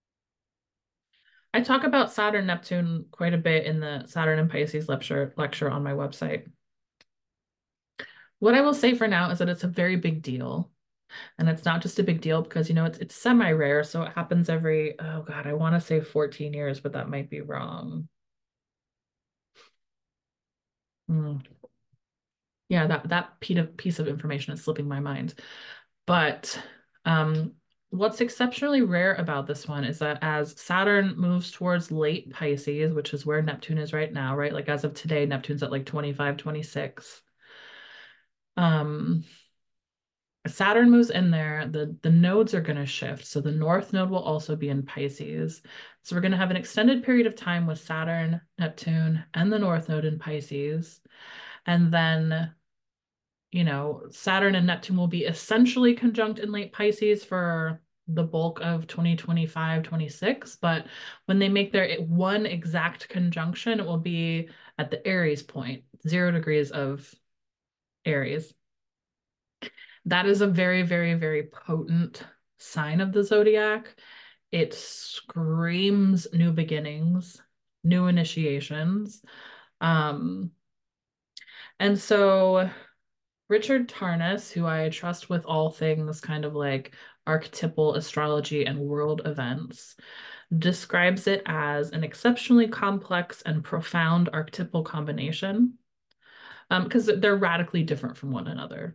I talk about Saturn Neptune quite a bit in the Saturn and Pisces lecture on my website. What I will say for now is that it's a very big deal. And it's not just a big deal because, it's semi-rare. So it happens every, oh God, I want to say 14 years, but that might be wrong. Hmm. Yeah, that piece of information is slipping my mind. But what's exceptionally rare about this one is that as Saturn moves towards late Pisces, which is where Neptune is right now, right? Like as of today, Neptune's at like 25, 26. Um, Saturn moves in there, the nodes are going to shift. So the North Node will also be in Pisces. So we're going to have an extended period of time with Saturn, Neptune, and the North Node in Pisces. And then Saturn and Neptune will be essentially conjunct in late Pisces for the bulk of 2025, 26. But when they make their one exact conjunction, it will be at the Aries point, 0 degrees of Aries. That is a very, very, very potent sign of the zodiac. It screams new beginnings, new initiations. Um, and so Richard Tarnas, who I trust with all things kind of like archetypal astrology and world events, describes it as an exceptionally complex and profound archetypal combination because they're radically different from one another.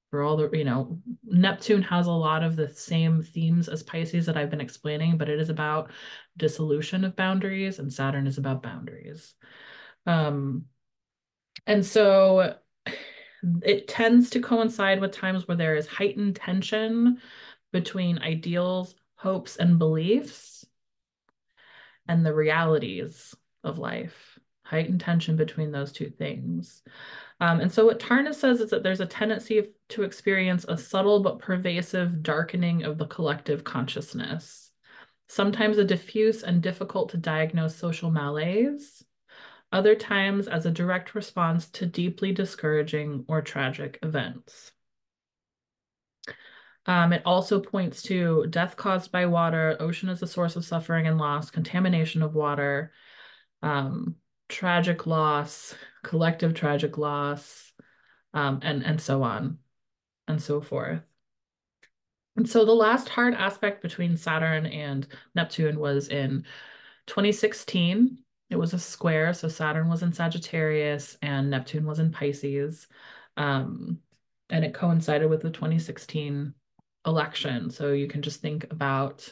for all the, Neptune has a lot of the same themes as Pisces that I've been explaining, but it is about dissolution of boundaries, and Saturn is about boundaries. Um, and so it tends to coincide with times where there is heightened tension between ideals, hopes, and beliefs and the realities of life. Heightened tension between those two things. And so what Tarnas says is that there's a tendency to experience a subtle but pervasive darkening of the collective consciousness, sometimes a diffuse and difficult to diagnose social malaise, other times as a direct response to deeply discouraging or tragic events. It also points to death caused by water, ocean as a source of suffering and loss, contamination of water, um, tragic loss, collective tragic loss, and so on and so forth. And so the last hard aspect between Saturn and Neptune was in 2016. It was a square, so Saturn was in Sagittarius and Neptune was in Pisces. Um, and it coincided with the 2016 election. So you can just think about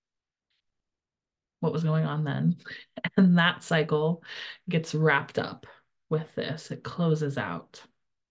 what was going on then. And that cycle gets wrapped up with this, it closes out.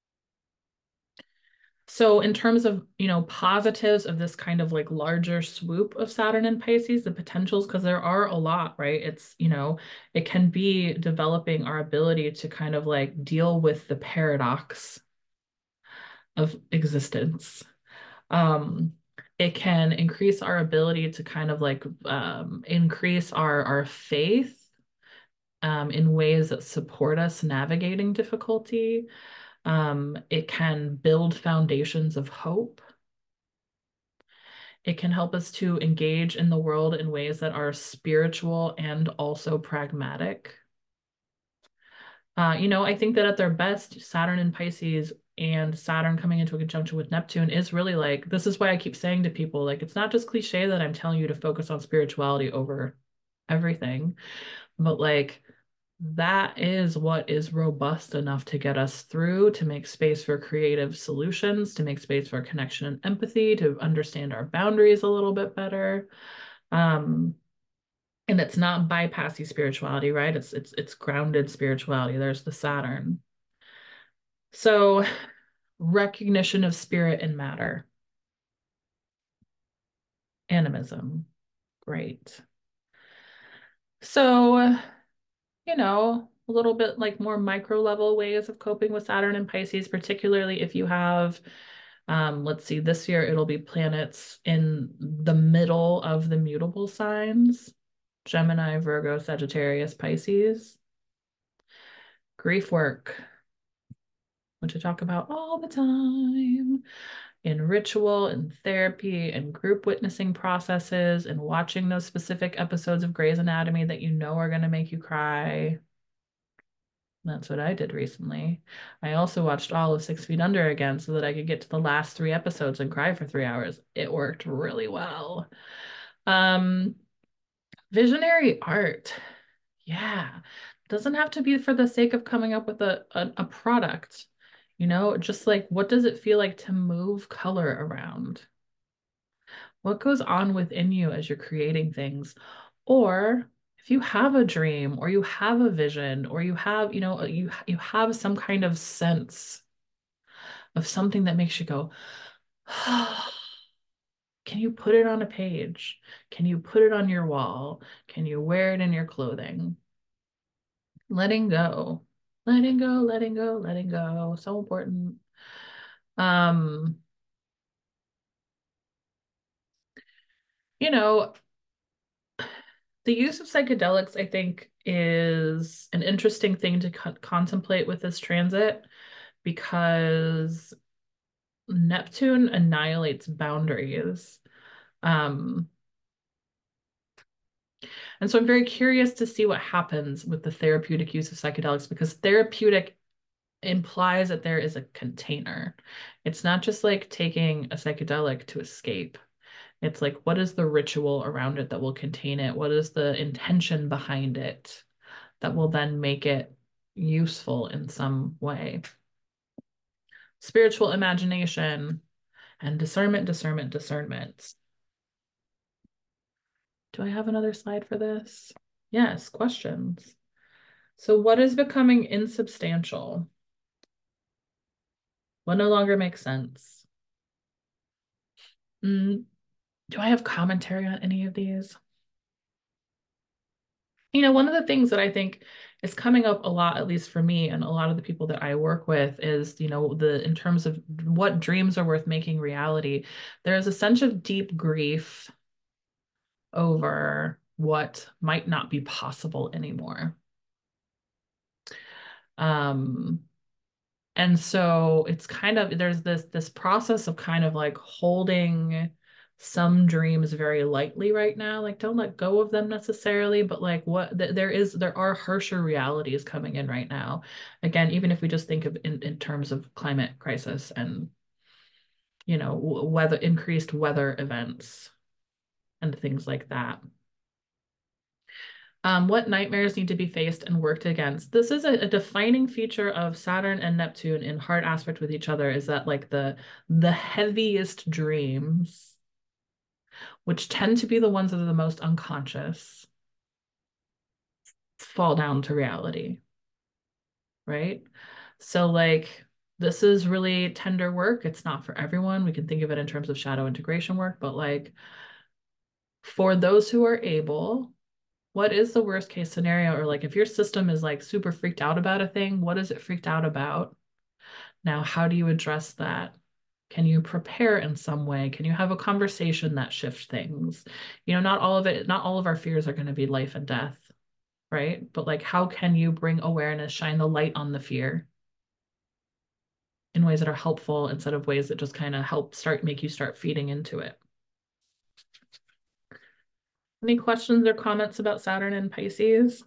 So in terms of, positives of this kind of like larger swoop of Saturn and Pisces, the potentials, because there are a lot, right? It's, it can be developing our ability to kind of like deal with the paradox of existence. Um, it can increase our ability to kind of like increase our faith in ways that support us navigating difficulty. It can build foundations of hope. It can help us to engage in the world in ways that are spiritual and also pragmatic. I think that at their best, Saturn and Pisces and Saturn coming into a conjunction with Neptune is really like, this is why I keep saying to people, like, it's not just cliche that I'm telling you to focus on spirituality over everything, but like, that is what is robust enough to get us through, to make space for creative solutions, to make space for connection and empathy, to understand our boundaries a little bit better. Um, and it's not bypassing spirituality, right? It's grounded spirituality. There's the Saturn. So recognition of spirit and matter. Animism. Great. So, a little bit like more micro level ways of coping with Saturn and Pisces, particularly if you have, let's see, this year it'll be planets in the middle of the mutable signs, Gemini, Virgo, Sagittarius, Pisces. Grief work, which I talk about all the time in ritual and therapy and group witnessing processes and watching those specific episodes of Grey's Anatomy that you know are going to make you cry. That's what I did recently. I also watched all of 6 Feet Under again so that I could get to the last 3 episodes and cry for 3 hours. It worked really well. Um, Visionary art. Yeah. Doesn't have to be for the sake of coming up with a product. Just like what does it feel like to move color around? What goes on within you as you're creating things? Or if you have a dream or you have a vision or you have, you have some kind of sense of something that makes you go, can you put it on a page? Can you put it on your wall? Can you wear it in your clothing? Letting go, letting go, letting go, letting go. So important. Um, you know, the use of psychedelics, I think, is an interesting thing to contemplate with this transit because Neptune annihilates boundaries. Um, and so I'm very curious to see what happens with the therapeutic use of psychedelics because therapeutic implies that there is a container. It's not just like taking a psychedelic to escape. It's like, what is the ritual around it that will contain it? What is the intention behind it that will then make it useful in some way? spiritual imagination, and discernment, discernment, discernment. Do I have another slide for this? Yes, questions. So, what is becoming insubstantial? What no longer makes sense? Mm, do I have commentary on any of these? One of the things that I think is coming up a lot, at least for me and a lot of the people that I work with, is, in terms of what dreams are worth making reality, there's a sense of deep grief over what might not be possible anymore. Um, And so it's kind of there's this process of kind of like holding some dreams very lightly right now. Like don't let go of them necessarily, but like there are harsher realities coming in right now. Again, even if we just think of in terms of climate crisis and weather increased weather events and things like that. What nightmares need to be faced and worked against? This is a defining feature of Saturn and Neptune in hard aspect with each other is that like the heaviest dreams, which tend to be the ones that are the most unconscious, fall down to reality, right? So like this is really tender work. It's not for everyone. We can think of it in terms of shadow integration work, but like for those who are able, what is the worst case scenario? Or like if your system is like super freaked out about a thing, what is it freaked out about? Now, how do you address that? Can you prepare in some way? Can you have a conversation that shifts things? Not all of our fears are going to be life and death, right? But like, how can you bring awareness, shine the light on the fear in ways that are helpful instead of ways that just kind of make you start feeding into it? Any questions or comments about Saturn and Pisces?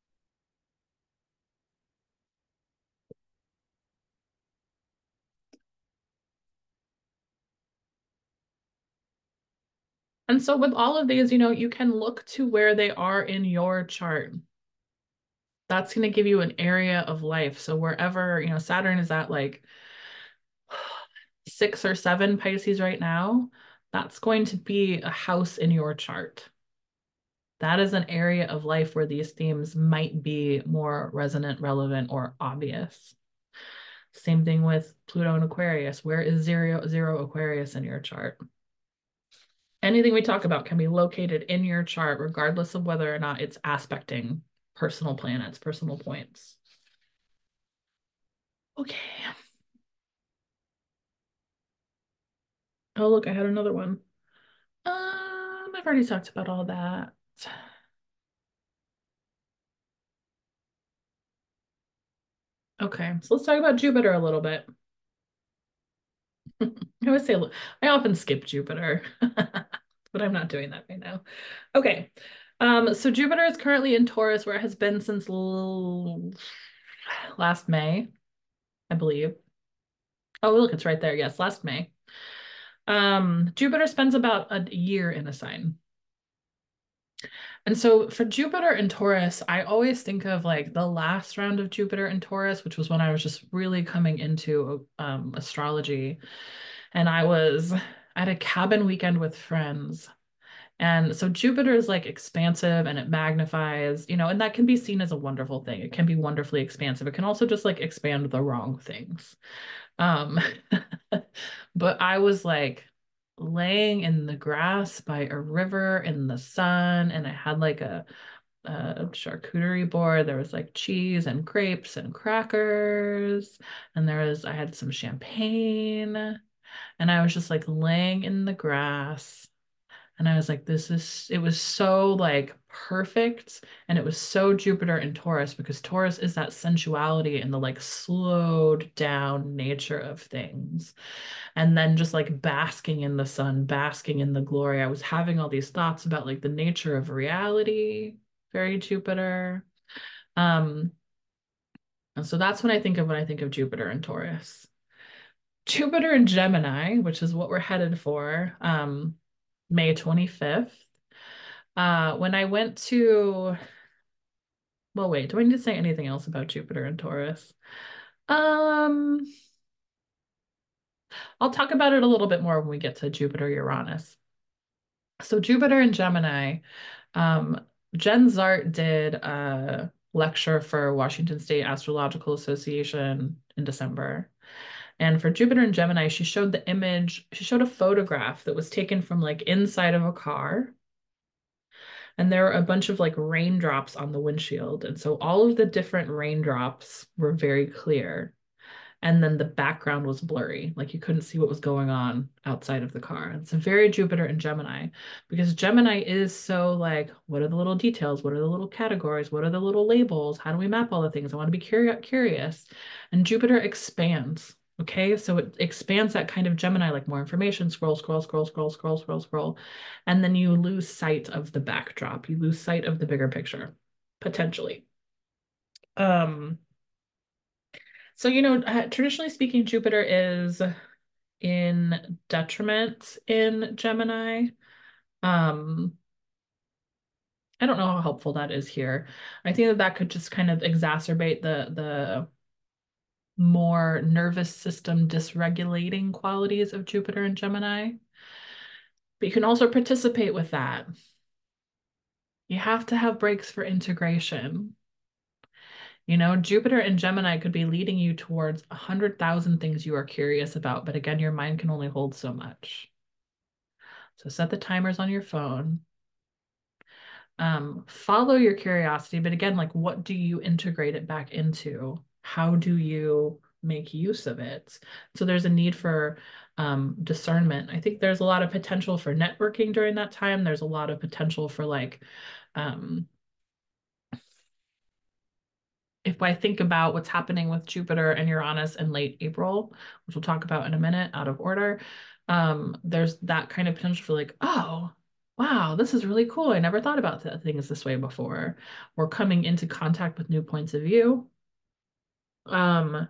And so with all of these, you can look to where they are in your chart. That's going to give you an area of life. So wherever, Saturn is at like 6 or 7 Pisces right now, that's going to be a house in your chart. That is an area of life where these themes might be more resonant, relevant, or obvious. Same thing with Pluto and Aquarius. Where is zero Aquarius in your chart? Anything we talk about can be located in your chart, regardless of whether or not it's aspecting personal planets, personal points. Okay. Oh, look, I had another one. I've already talked about all that. Okay, so let's talk about Jupiter a little bit. I would say I often skip Jupiter, but I'm not doing that right now. Okay, so Jupiter is currently in Taurus, where it has been since last May, I believe. Oh, look, it's right there. Yes, last May. Jupiter spends about a year in a sign. And so for Jupiter and Taurus, I always think of like the last round of Jupiter and Taurus, which was when I was just really coming into astrology. And I was at a cabin weekend with friends. And so Jupiter is like expansive and it magnifies, and that can be seen as a wonderful thing. It can be wonderfully expansive. It can also just like expand the wrong things. Um, but I was like laying in the grass by a river in the sun, and I had like a charcuterie board. There was like cheese and grapes and crackers, and I had some champagne, and I was just like laying in the grass. And I was like, it was so like perfect. And it was so Jupiter and Taurus because Taurus is that sensuality and the like slowed down nature of things. And then just like basking in the sun, basking in the glory. I was having all these thoughts about like the nature of reality, very Jupiter. Um, and so that's what I think of when I think of Jupiter and Taurus. Jupiter and Gemini, which is what we're headed for, May 25th. When I went to, well, wait, do I need to say anything else about Jupiter and Taurus? Um, I'll talk about it a little bit more when we get to Jupiter Uranus. So Jupiter and Gemini, um, Jen Zart did a lecture for Washington State Astrological Association in December. And for Jupiter and Gemini, she showed a photograph that was taken from like inside of a car. And there were a bunch of like raindrops on the windshield. And so all of the different raindrops were very clear. And then the background was blurry. Like you couldn't see what was going on outside of the car. It's a very Jupiter and Gemini because Gemini is so like, what are the little details? What are the little categories? What are the little labels? How do we map all the things? I want to be curious. And Jupiter expands. Okay, so it expands that kind of Gemini, like more information, scroll, scroll, scroll, scroll, scroll, scroll, scroll. And then you lose sight of the backdrop. You lose sight of the bigger picture, potentially. Um, so, traditionally speaking, Jupiter is in detriment in Gemini. Um, I don't know how helpful that is here. I think that that could just kind of exacerbate the more nervous system dysregulating qualities of Jupiter and Gemini. But you can also participate with that. You have to have breaks for integration. Jupiter and Gemini could be leading you towards 100,000 things you are curious about, but again, your mind can only hold so much. So set the timers on your phone. Follow your curiosity, but again, like what do you integrate it back into? How do you make use of it? So there's a need for discernment. I think there's a lot of potential for networking during that time. There's a lot of potential for like um, if I think about what's happening with Jupiter and Uranus in late April, which we'll talk about in a minute, out of order, there's that kind of potential for like, oh, wow, this is really cool. I never thought about things this way before. Or coming into contact with new points of view. Um,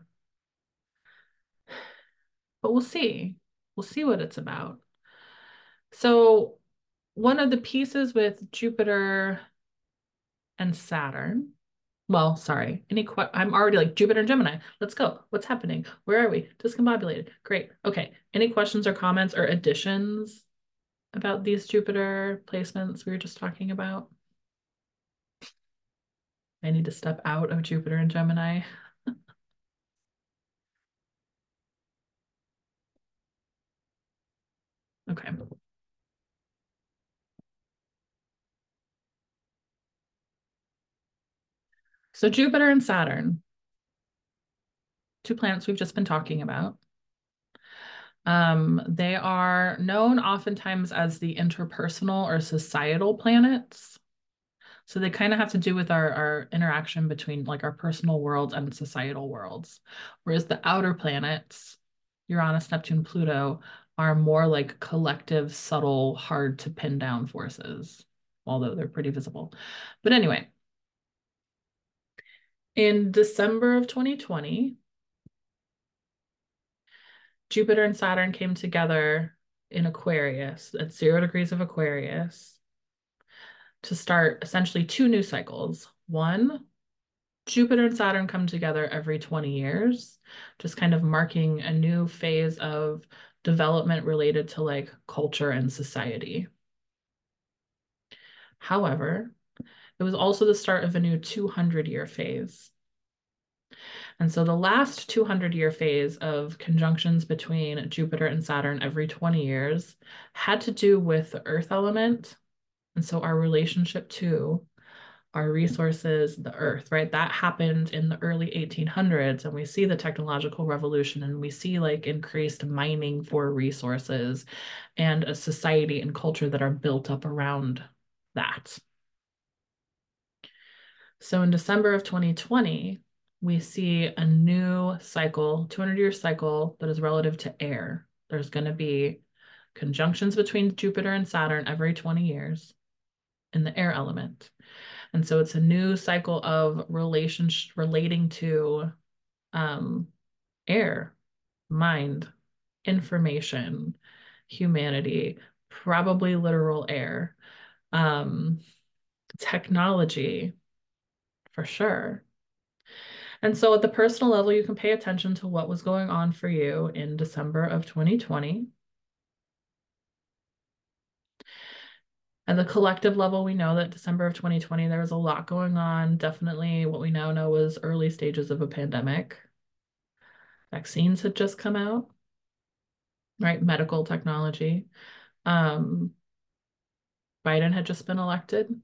but we'll see. We'll see what it's about. So one of the pieces with Jupiter and Saturn. Well, sorry. I'm already like Jupiter and Gemini. Let's go. What's happening? Where are we? Discombobulated. Great. Okay. Any questions or comments or additions about these Jupiter placements we were just talking about? I need to step out of Jupiter and Gemini. Okay. So Jupiter and Saturn, two planets we've just been talking about. They are known oftentimes as the interpersonal or societal planets. So they kind of have to do with our interaction between like our personal worlds and societal worlds. Whereas the outer planets, Uranus, Neptune, Pluto, are more like collective, subtle, hard to pin down forces, although they're pretty visible. But anyway, in December of 2020, Jupiter and Saturn came together in Aquarius at 0 degrees of Aquarius to start essentially two new cycles. One, Jupiter and Saturn come together every 20 years, just kind of marking a new phase of development related to like culture and society. However, it was also the start of a new 200-year phase. And so the last 200-year phase of conjunctions between Jupiter and Saturn every 20 years had to do with the earth element. And so our relationship to our resources, the earth, right? That happened in the early 1800s, and we see the technological revolution and we see like increased mining for resources and a society and culture that are built up around that. So in December of 2020, we see a new cycle, 200-year cycle that is relative to air. There's going to be conjunctions between Jupiter and Saturn every 20 years in the air element. And so it's a new cycle of relationship relating to air, mind, information, humanity, probably literal air, um, technology for sure. And so at the personal level, you can pay attention to what was going on for you in December of 2020. At the collective level, we know that December of 2020, there was a lot going on. Definitely what we now know was early stages of a pandemic. Vaccines had just come out, right? Medical technology. Um, Biden had just been elected.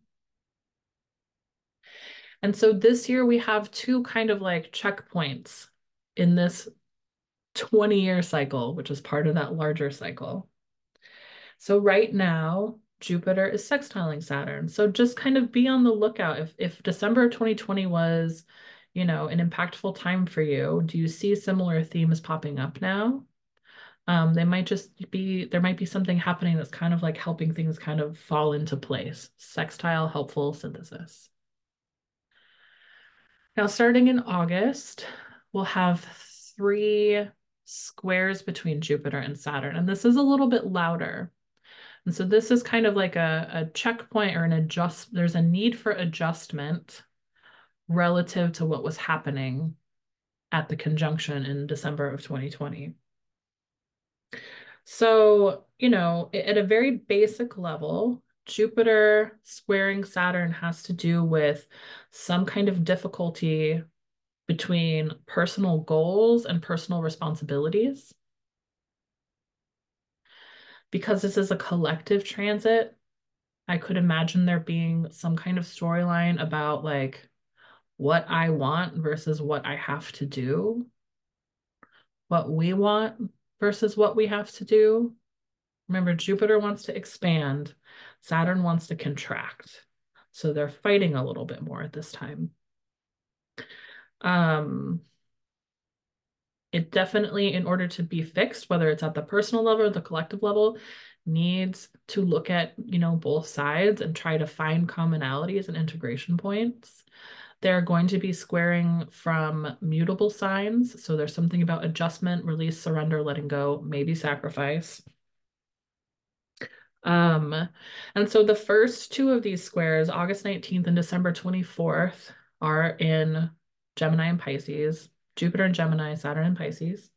And so this year we have two kind of like checkpoints in this 20-year cycle, which is part of that larger cycle. So right now, Jupiter is sextiling Saturn. So just kind of be on the lookout. If December of 2020 was, an impactful time for you, do you see similar themes popping up now? They might just be, there might be something happening that's kind of like helping things kind of fall into place. Sextile, helpful synthesis. Now, starting in August, we'll have three squares between Jupiter and Saturn, and this is a little bit louder. And so this is kind of like a checkpoint or an adjust. There's a need for adjustment relative to what was happening at the conjunction in December of 2020. So, at a very basic level, Jupiter squaring Saturn has to do with some kind of difficulty between personal goals and personal responsibilities. Because this is a collective transit, I could imagine there being some kind of storyline about like what I want versus what I have to do, what we want versus what we have to do. Remember, Jupiter wants to expand, Saturn wants to contract. So they're fighting a little bit more at this time. Um, it definitely, in order to be fixed, whether it's at the personal level or the collective level, needs to look at, both sides and try to find commonalities and integration points. They're going to be squaring from mutable signs. So there's something about adjustment, release, surrender, letting go, maybe sacrifice. Um, and so the first two of these squares, August 19th and December 24th, are in Gemini and Pisces, Jupiter and Gemini, Saturn and Pisces.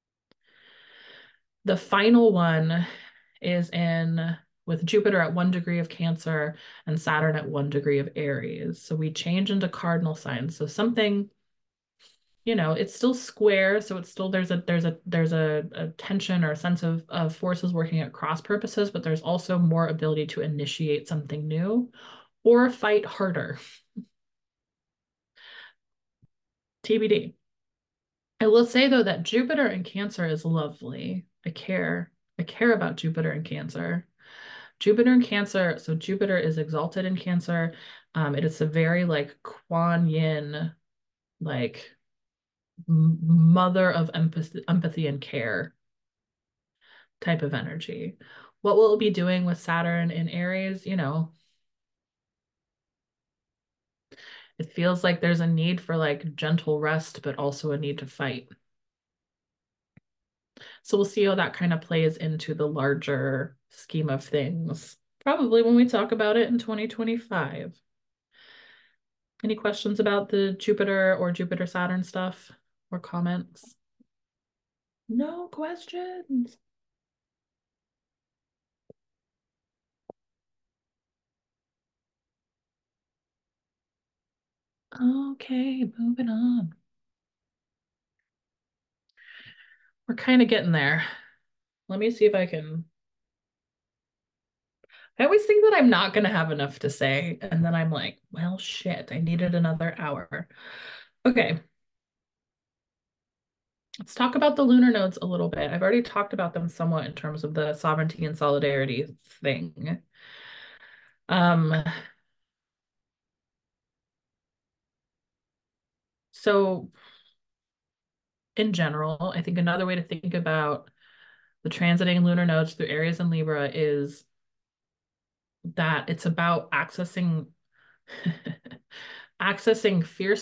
The final one is in with Jupiter at 1 degree of Cancer and Saturn at 1 degree of Aries. So we change into cardinal signs. So something, it's still square, so it's still there's a tension or a sense of forces working at cross purposes, but there's also more ability to initiate something new or fight harder. TBD. I will say though that Jupiter in Cancer is lovely. I care. I care about Jupiter in Cancer. Jupiter in Cancer, so Jupiter is exalted in Cancer. It is a very like Kuan Yin, like mother of empathy and care type of energy. What will it be doing with Saturn in Aries? It feels like there's a need for like gentle rest, but also a need to fight. So we'll see how that kind of plays into the larger scheme of things, probably when we talk about it in 2025. Any questions about the Jupiter or Jupiter Saturn stuff or comments? No questions. Okay, moving on. We're kind of getting there. Let me see if I can. I always think that I'm not going to have enough to say. And then I'm like, well, shit, I needed another hour. Okay, let's talk about the lunar nodes a little bit. I've already talked about them somewhat in terms of the sovereignty and solidarity thing. Um, so in general, I think another way to think about the transiting lunar nodes through Aries and Libra is that it's about accessing accessing fierce.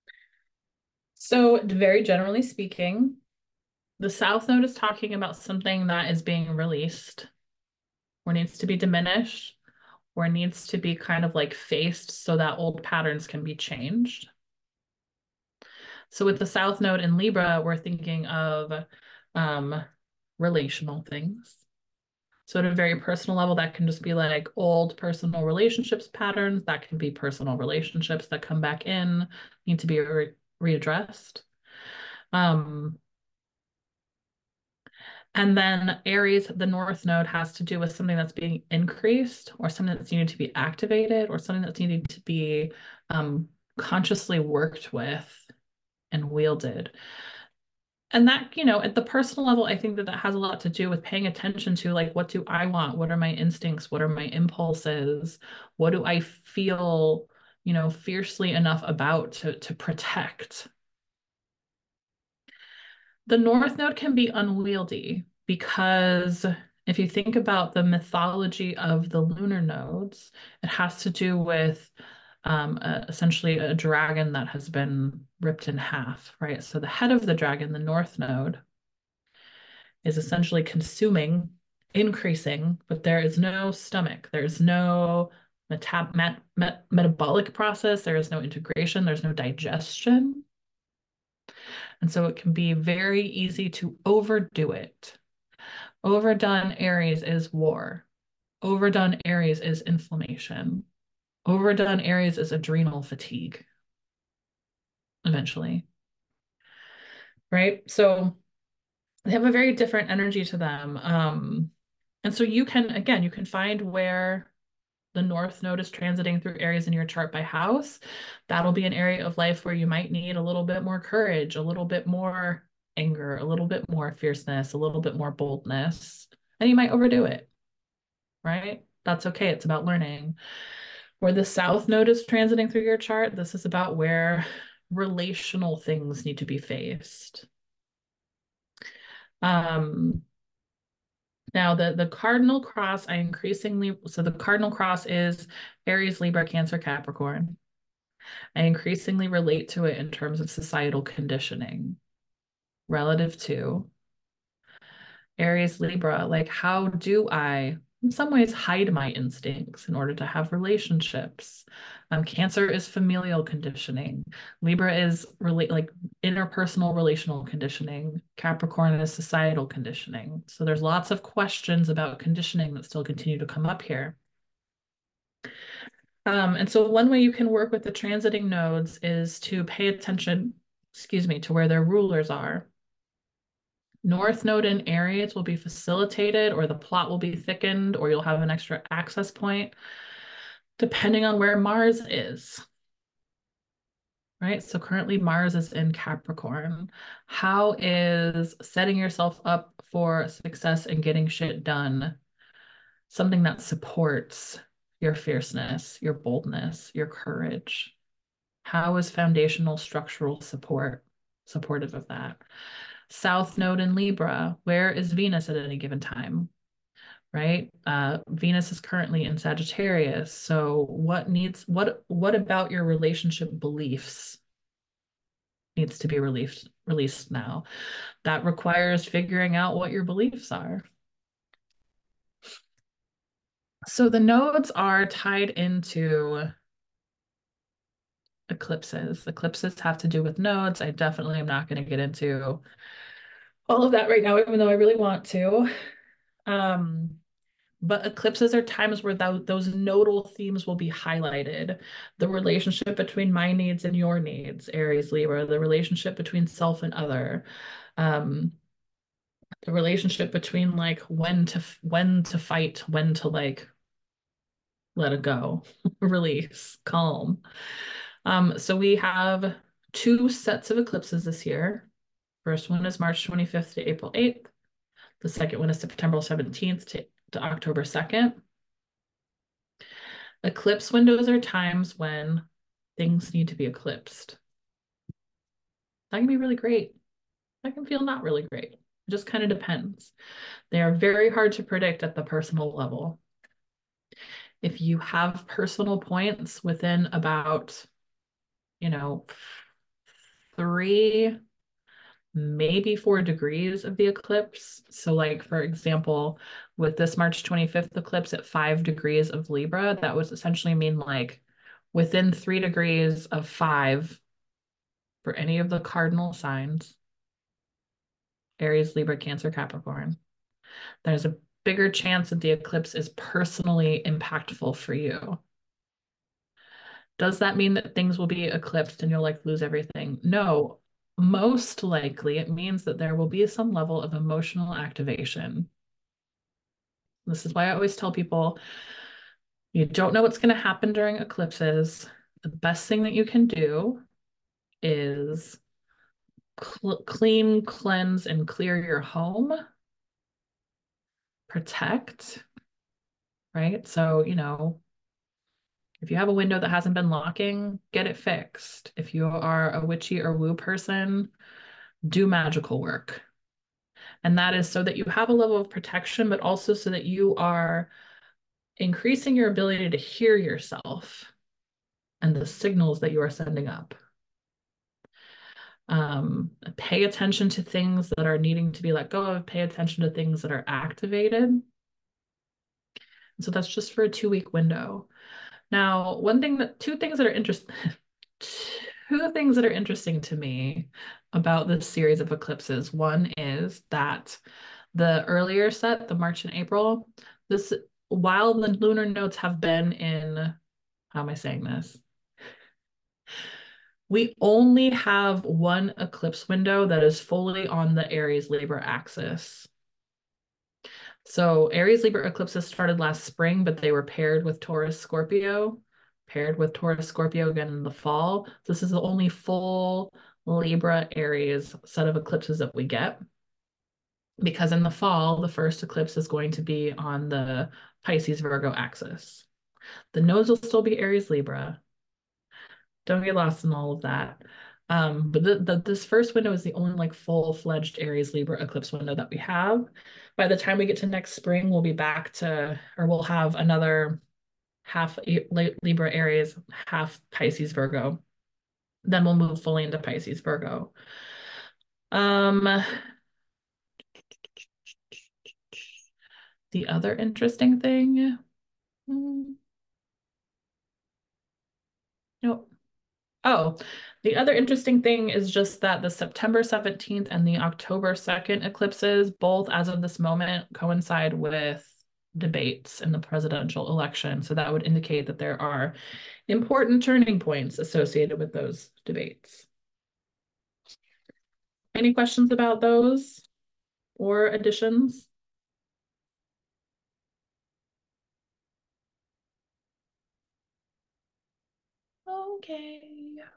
So very generally speaking, the South Node is talking about something that is being released or needs to be diminished or needs to be kind of like faced so that old patterns can be changed. So with the South Node in Libra, we're thinking of um, relational things. So at a very personal level, that can just be like old personal relationships patterns. That can be personal relationships that come back in, need to be readdressed. Um, and then Aries, the North Node, has to do with something that's being increased or something that's needed to be activated or something that's needing to be consciously worked with and wielded. And that, at the personal level, I think that that has a lot to do with paying attention to like, what do I want? What are my instincts? What are my impulses? What do I feel, fiercely enough about to protect? The North Node can be unwieldy because if you think about the mythology of the lunar nodes, it has to do with essentially a dragon that has been ripped in half, right? So the head of the dragon, the North Node, is essentially consuming, increasing, but there is no stomach. There's no metabolic process. There is no integration. There's no digestion. And so it can be very easy to overdo it. Overdone Aries is war. Overdone Aries is inflammation. Overdone Aries is adrenal fatigue, eventually. Right? So they have a very different energy to them. And so you can find where the North Node is transiting through areas in your chart by house. That'll be an area of life where you might need a little bit more courage, a little bit more anger, a little bit more fierceness, a little bit more boldness, and you might overdo it, right? That's okay. It's about learning. Where the South Node is transiting through your chart, this is about where relational things need to be faced. Um, Now, the cardinal cross, so the cardinal cross is Aries, Libra, Cancer, Capricorn. I increasingly relate to it in terms of societal conditioning relative to Aries, Libra. Like, how do I, in some ways, hide my instincts in order to have relationships? Cancer is familial conditioning. Libra is like interpersonal relational conditioning. Capricorn is societal conditioning. So there's lots of questions about conditioning that still continue to come up here. And so one way you can work with the transiting nodes is to pay attention, excuse me, to where their rulers are. North node in Aries will be facilitated, or the plot will be thickened, or you'll have an extra access point, depending on where Mars is. Right? So currently Mars is in Capricorn. How is setting yourself up for success and getting shit done something that supports your fierceness, your boldness, your courage? How is foundational structural support supportive of that? South node in Libra, where is Venus at any given time? Right? Venus is currently in Sagittarius. So what about your relationship beliefs needs to be released now? That requires figuring out what your beliefs are. So the nodes are tied into eclipses. Eclipses have to do with nodes. I definitely am not going to get into all of that right now, even though I really want to. Um, but eclipses are times where those nodal themes will be highlighted. The relationship between my needs and your needs, Aries, Libra, the relationship between self and other, um, the relationship between like when to fight, when to like let it go, release, calm. So we have two sets of eclipses this year. First one is March 25th to April 8th. The second one is September 17th to October 2nd. Eclipse windows are times when things need to be eclipsed. That can be really great. That can feel not really great. It just kind of depends. They are very hard to predict at the personal level. If you have personal points within about, you know, 3, maybe 4 degrees of the eclipse. So, like, for example, with this March 25th eclipse at 5 degrees of Libra, that would essentially mean like within 3 degrees of 5 for any of the cardinal signs, Aries, Libra, Cancer, Capricorn, there's a bigger chance that the eclipse is personally impactful for you. Does that mean that things will be eclipsed and you'll like lose everything? No. Most likely, it means that there will be some level of emotional activation. This is why I always tell people you don't know what's going to happen during eclipses. The best thing that you can do is clean, cleanse, and clear your home, protect, right? So, if you have a window that hasn't been locking, get it fixed. If you are a witchy or woo person, do magical work. And that is so that you have a level of protection, but also so that you are increasing your ability to hear yourself and the signals that you are sending up. Pay attention to things that are needing to be let go of, pay attention to things that are activated. So that's just for a 2-week window. Now, two things that are interesting, two things that are interesting to me about this series of eclipses. One is that the earlier set, the March and April, this while the lunar nodes have been in, how am I saying this? We only have one eclipse window that is fully on the Aries Libra axis. So Aries Libra eclipses started last spring, but they were paired with Taurus Scorpio, paired with Taurus Scorpio again in the fall. This is the only full Libra Aries set of eclipses that we get. Because in the fall, the first eclipse is going to be on the Pisces Virgo axis. The nodes will still be Aries Libra. Don't get lost in all of that. But this first window is the only like full-fledged Aries Libra eclipse window that we have. By the time we get to next spring, we'll be back to, or we'll have another half Libra Aries, half Pisces Virgo. Then we'll move fully into Pisces Virgo. Um, the other interesting thing, nope. Oh, the other interesting thing is just that the September 17th and the October 2nd eclipses, both as of this moment, coincide with debates in the presidential election. So that would indicate that there are important turning points associated with those debates. Any questions about those or additions? Okay.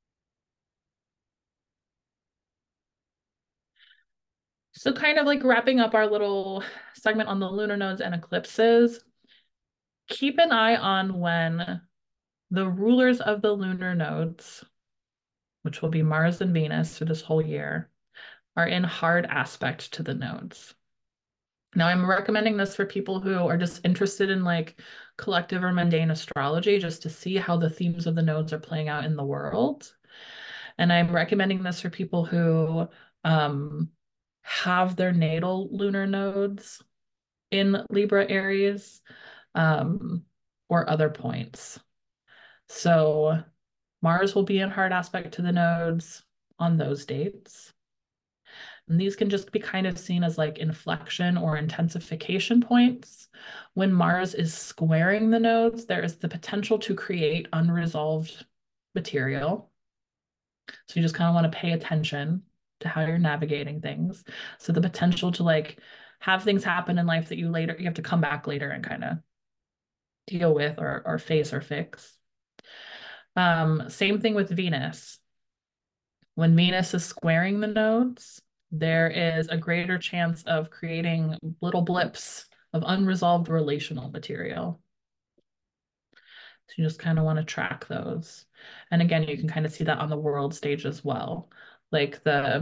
So kind of like wrapping up our little segment on the lunar nodes and eclipses, keep an eye on when the rulers of the lunar nodes, which will be Mars and Venus for this whole year, are in hard aspect to the nodes. Now, I'm recommending this for people who are just interested in like collective or mundane astrology, just to see how the themes of the nodes are playing out in the world. And I'm recommending this for people who have their natal lunar nodes in Libra Aries or other points. So Mars will be in hard aspect to the nodes on those dates. And these can just be kind of seen as like inflection or intensification points. When Mars is squaring the nodes, there is the potential to create unresolved material. So you just kind of want to pay attention to how you're navigating things. So the potential to like have things happen in life that you have to come back later and kind of deal with or face or fix. Same thing with Venus. When Venus is squaring the nodes, there is a greater chance of creating little blips of unresolved relational material. So you just kind of want to track those. And again, you can kind of see that on the world stage as well. Like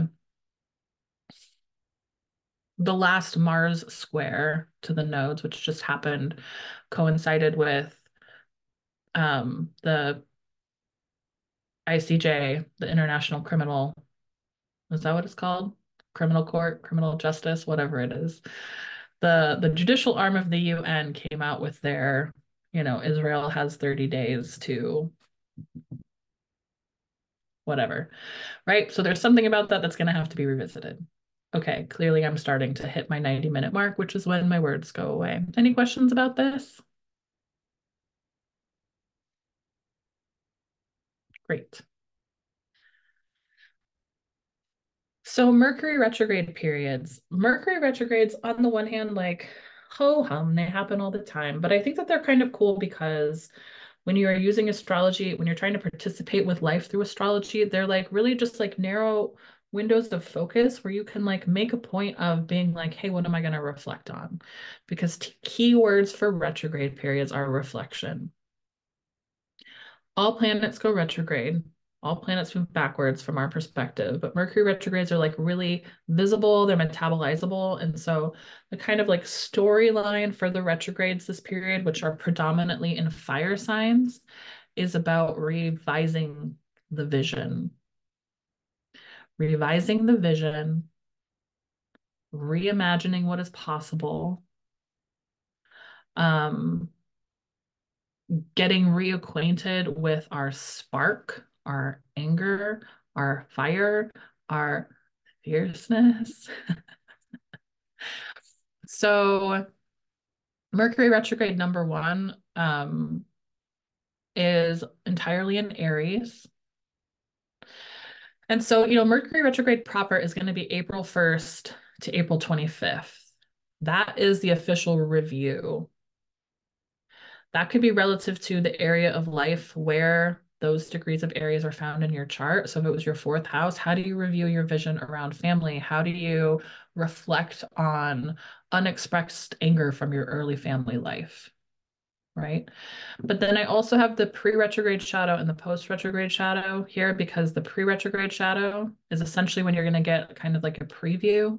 the last Mars square to the nodes, which just happened, coincided with the ICJ, the International Criminal, is that what it's called? Criminal Court, Criminal Justice, whatever it is. The judicial arm of the UN came out with their, Israel has 30 days to whatever, right? So there's something about that that's going to have to be revisited. Okay, clearly I'm starting to hit my 90-minute mark, which is when my words go away. Any questions about this? Great. So Mercury retrograde periods. Mercury retrogrades, on the one hand, like, ho hum, they happen all the time. But I think that they're kind of cool because when you are using astrology, when you're trying to participate with life through astrology, they're like really just like narrow windows of focus where you can like make a point of being like, hey, what am I going to reflect on? Because keywords for retrograde periods are reflection. All planets go retrograde. All planets move backwards from our perspective, but Mercury retrogrades are like really visible, they're metabolizable. And so the kind of like storyline for the retrogrades this period, which are predominantly in fire signs, is about revising the vision, reimagining what is possible, um, getting reacquainted with our spark, our anger, our fire, our fierceness. So, Mercury retrograde number one is entirely in Aries. And so, Mercury retrograde proper is going to be April 1st to April 25th. That is the official review. That could be relative to the area of life where those degrees of Aries are found in your chart. So if it was your fourth house, how do you review your vision around family? How do you reflect on unexpressed anger from your early family life? Right. But then I also have the pre-retrograde shadow and the post-retrograde shadow here because the pre-retrograde shadow is essentially when you're going to get kind of like a preview.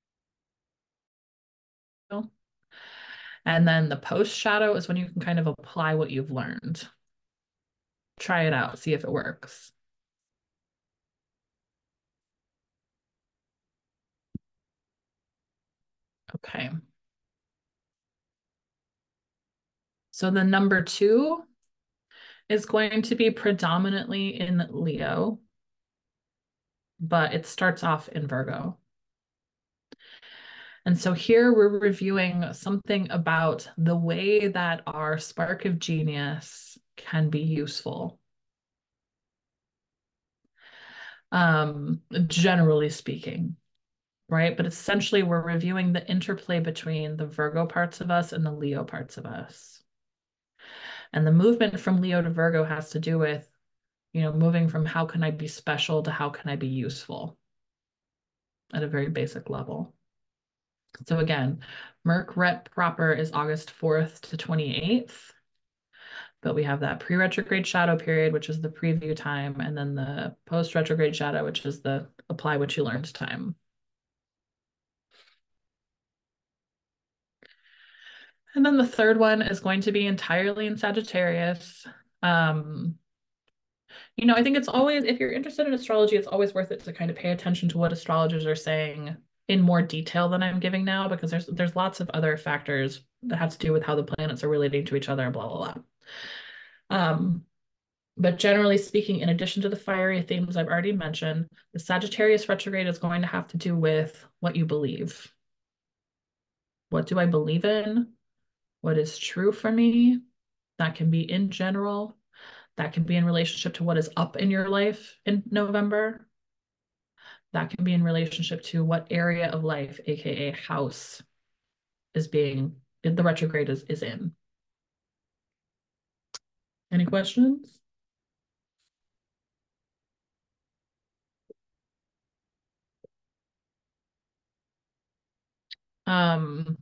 And then the post shadow is when you can kind of apply what you've learned. Try it out, see if it works. Okay. So the number two is going to be predominantly in Leo, but it starts off in Virgo. And so here we're reviewing something about the way that our spark of genius can be useful. Generally speaking, right? But essentially, we're reviewing the interplay between the Virgo parts of us and the Leo parts of us. And the movement from Leo to Virgo has to do with, moving from how can I be special to how can I be useful at a very basic level. So again, Merc Ret proper is August 4th to 28th. But we have that pre-retrograde shadow period, which is the preview time, and then the post-retrograde shadow, which is the apply what you learned time. And then the third one is going to be entirely in Sagittarius. I think it's always, if you're interested in astrology, it's always worth it to kind of pay attention to what astrologers are saying in more detail than I'm giving now, because there's lots of other factors that have to do with how the planets are relating to each other, blah, blah, blah. But generally speaking, in addition to the fiery themes I've already mentioned, the Sagittarius retrograde is going to have to do with what you believe. What do I believe in? What is true for me? That can be in general. That can be in relationship to what is up in your life in November. That can be in relationship to what area of life, aka house, the retrograde is in. Any questions? Um,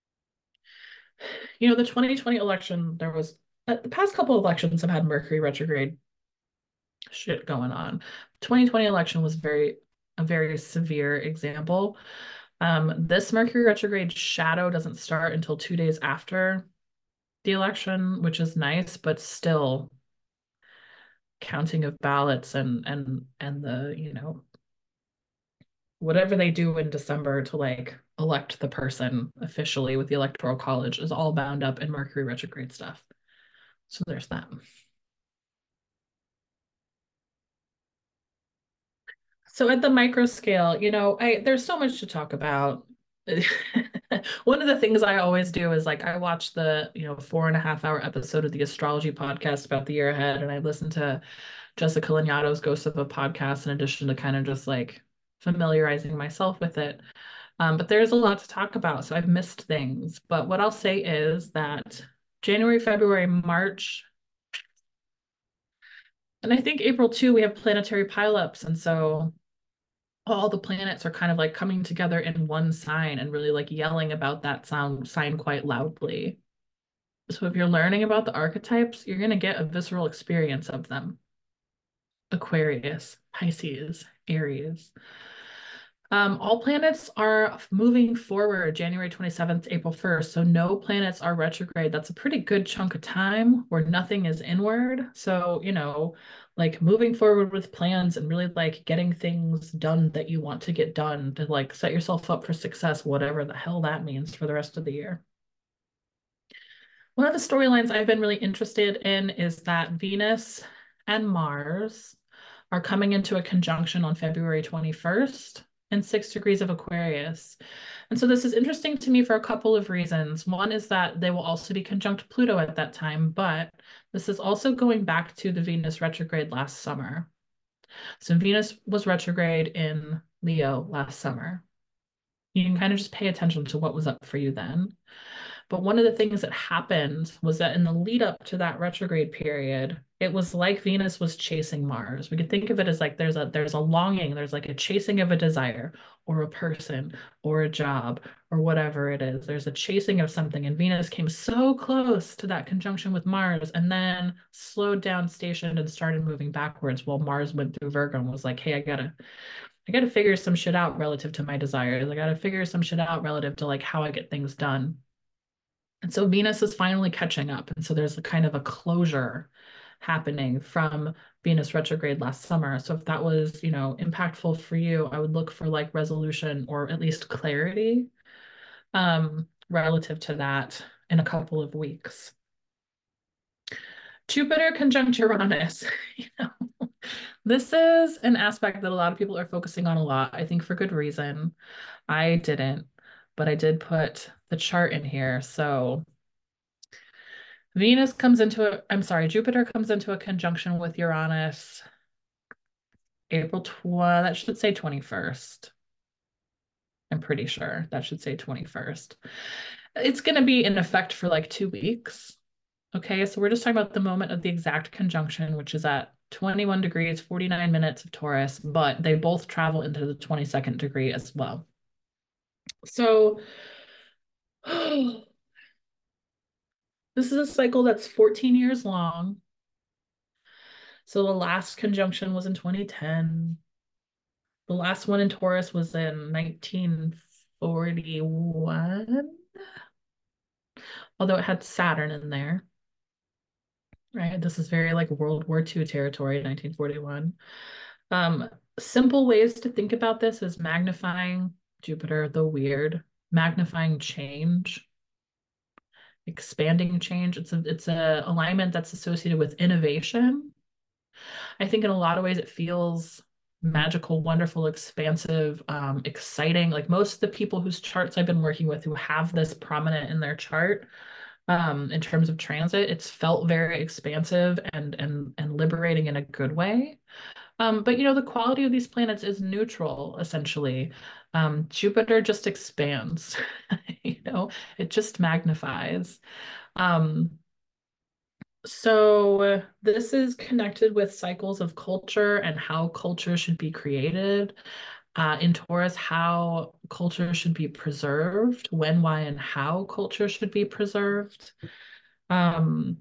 the 2020 election, the past couple of elections have had Mercury retrograde shit going on. 2020 election was a very severe example. This Mercury retrograde shadow doesn't start until 2 days after the election, which is nice, but still counting of ballots and the, whatever they do in December to like elect the person officially with the Electoral College is all bound up in Mercury retrograde stuff. So there's that. So at the micro scale, there's so much to talk about. One of the things I always do is like I watch the, 4.5 hour episode of the astrology podcast about the year ahead, and I listen to Jessica Lanyato's Ghost of a podcast in addition to kind of just like familiarizing myself with it. But there's a lot to talk about, so I've missed things. But what I'll say is that January, February, March, and I think April too, we have planetary pileups. And so all the planets are kind of like coming together in one sign and really like yelling about that sign quite loudly. So if you're learning about the archetypes, you're going to get a visceral experience of them. Aquarius, Pisces, Aries. All planets are moving forward January 27th, April 1st. So no planets are retrograde. That's a pretty good chunk of time where nothing is inward. So, like moving forward with plans and really like getting things done that you want to get done to like set yourself up for success, whatever the hell that means for the rest of the year. One of the storylines I've been really interested in is that Venus and Mars are coming into a conjunction on February 21st in 6 degrees of Aquarius. And so this is interesting to me for a couple of reasons. One is that they will also be conjunct Pluto at that time, but this is also going back to the Venus retrograde last summer. So Venus was retrograde in Leo last summer. You can kind of just pay attention to what was up for you then. But one of the things that happened was that in the lead up to that retrograde period, it was like Venus was chasing Mars. We could think of it as like there's a longing, there's like a chasing of a desire or a person or a job or whatever it is. There's a chasing of something, and Venus came so close to that conjunction with Mars and then slowed down, stationed, and started moving backwards while Mars went through Virgo and was like, hey, I gotta figure some shit out relative to my desires. I gotta figure some shit out relative to like how I get things done. And so Venus is finally catching up. And so there's a kind of a closure happening from Venus retrograde last summer. So if that was, impactful for you, I would look for like resolution or at least clarity relative to that in a couple of weeks. Jupiter conjunct Uranus. You know, this is an aspect that a lot of people are focusing on a lot, I think for good reason. I didn't, but I did put the chart in here. So Jupiter comes into a conjunction with Uranus that should say 21st. I'm pretty sure that should say 21st. It's going to be in effect for like 2 weeks. Okay, so we're just talking about the moment of the exact conjunction, which is at 21 degrees, 49 minutes of Taurus, but they both travel into the 22nd degree as well. So this is a cycle that's 14 years long. So the last conjunction was in 2010. The last one in Taurus was in 1941, although it had Saturn in there, right? This is very like World War II territory, 1941. Um, Simple ways to think about this is magnifying Jupiter, the weird, magnifying change, expanding change. It's a alignment that's associated with innovation. I think in a lot of ways it feels magical, wonderful, expansive, exciting. Like most of the people whose charts I've been working with who have this prominent in their chart, in terms of transit, it's felt very expansive and liberating in a good way. But the quality of these planets is neutral, essentially. Jupiter just expands, it just magnifies. Um, so this is connected with cycles of culture and how culture should be created. In Taurus, how culture should be preserved, when, why, and how culture should be preserved. Um,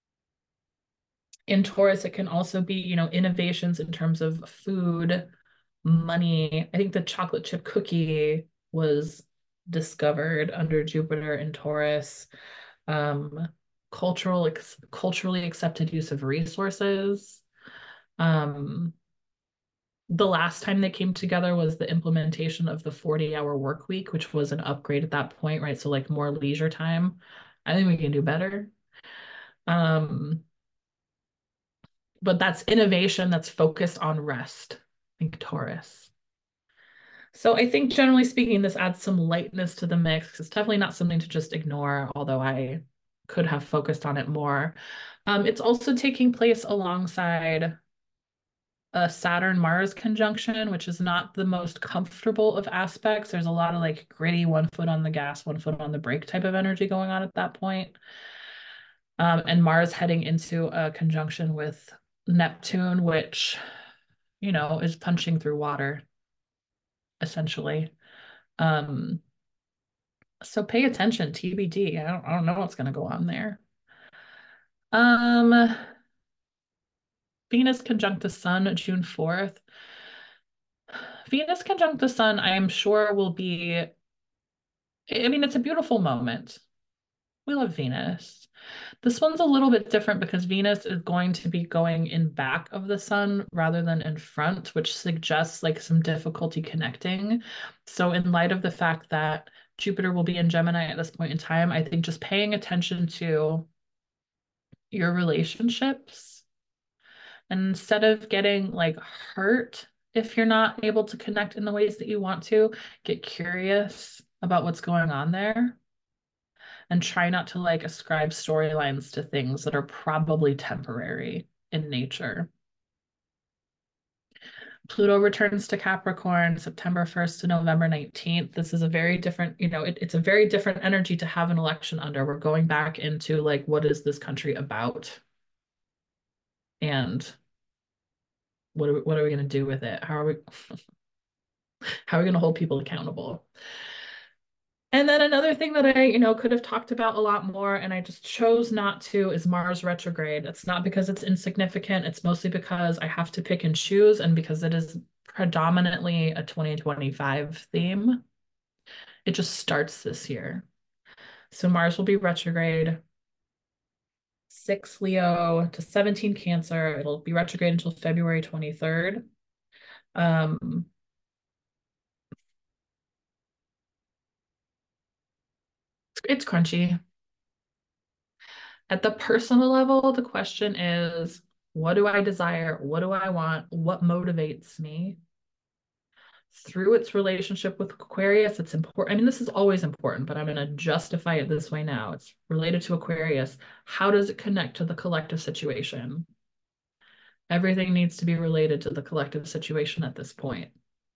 in Taurus, it can also be, innovations in terms of food, money. I think the chocolate chip cookie was discovered under Jupiter in Taurus. Um, culturally accepted use of resources. Um, the last time they came together was the implementation of the 40-hour work week, which was an upgrade at that point, right? So like more leisure time. I think we can do better. Um, but that's innovation that's focused on rest. I think Taurus. So I think generally speaking, this adds some lightness to the mix. It's definitely not something to just ignore, although I could have focused on it more. It's also taking place alongside a Saturn-Mars conjunction, which is not the most comfortable of aspects. There's a lot of like gritty, one foot on the gas, one foot on the brake type of energy going on at that point. And Mars heading into a conjunction with Neptune, which, is punching through water, essentially. Um, so pay attention, TBD. I don't know what's going to go on there. Um, Venus conjunct the Sun, June 4th. Venus conjunct the Sun, I am sure will be, I mean, it's a beautiful moment. We love Venus. This one's a little bit different because Venus is going to be going in back of the sun rather than in front, which suggests like some difficulty connecting. So, in light of the fact that Jupiter will be in Gemini at this point in time, I think just paying attention to your relationships and instead of getting like hurt if you're not able to connect in the ways that you want to, get curious about what's going on there and try not to like ascribe storylines to things that are probably temporary in nature. Pluto returns to Capricorn September 1st to November 19th. This is a very different, it's a very different energy to have an election under. We're going back into like, what is this country about? And what are we going to do with it? How are we going to hold people accountable? And then another thing that I, could have talked about a lot more, and I just chose not to, is Mars retrograde. It's not because it's insignificant. It's mostly because I have to pick and choose, and because it is predominantly a 2025 theme. It just starts this year. So Mars will be retrograde, 6 Leo to 17 Cancer. It'll be retrograde until February 23rd. Um, it's crunchy. At the personal level, the question is, what do I desire? What do I want? What motivates me? Through its relationship with Aquarius, it's important. I mean, this is always important, but I'm going to justify it this way now. It's related to Aquarius. How does it connect to the collective situation? Everything needs to be related to the collective situation at this point.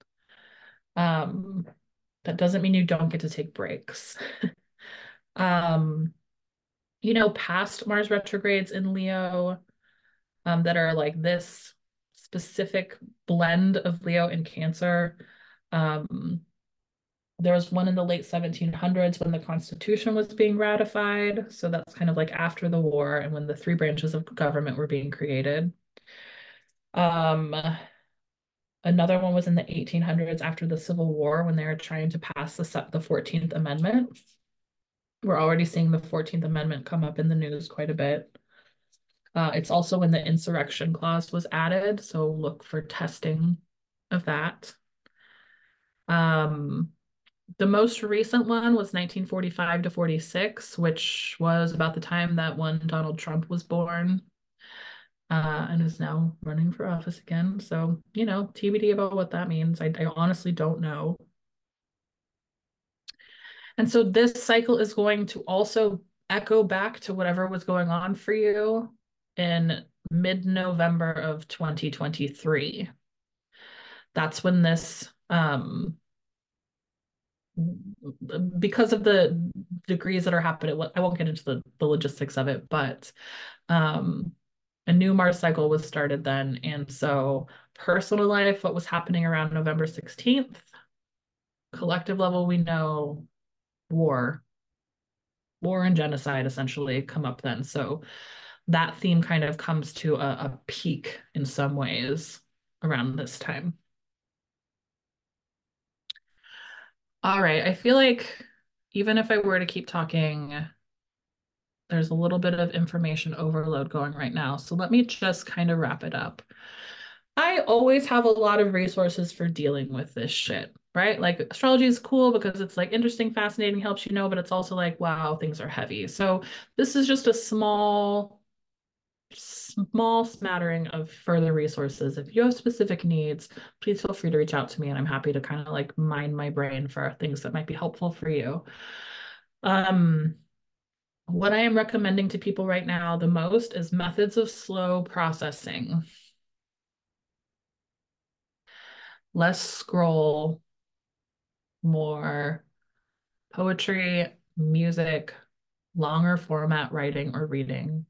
Um, that doesn't mean you don't get to take breaks. Um, past Mars retrogrades in Leo, that are like this specific blend of Leo and Cancer. Um, there was one in the late 1700s when the Constitution was being ratified. So that's kind of like after the war and when the three branches of government were being created. Um, Another one was in the 1800s after the Civil War when they were trying to pass the 14th Amendment. We're already seeing the 14th Amendment come up in the news quite a bit. It's also when the insurrection clause was added, so look for testing of that. Um, the most recent one was 1945 to 46, which was about the time that one Donald Trump was born, and is now running for office again. So, TBD about what that means. I honestly don't know. And so this cycle is going to also echo back to whatever was going on for you in mid-November of 2023. That's when this, because of the degrees that are happening, I won't get into the logistics of it, but a new Mars cycle was started then. And so personal life, what was happening around November 16th, collective level, we know war, war and genocide essentially come up then. So that theme kind of comes to a peak in some ways around this time. All right, I feel like even if I were to keep talking, there's a little bit of information overload going right now. So let me just kind of wrap it up. I always have a lot of resources for dealing with this shit, right? Like astrology is cool because it's like interesting, fascinating, helps you know, but it's also like, wow, things are heavy. So this is just a small small smattering of further resources. If you have specific needs, please feel free to reach out to me, and I'm happy to kind of like mine my brain for things that might be helpful for you. Um, what I am recommending to people right now the most is methods of slow processing. Less scroll, more poetry, music, longer format writing or reading.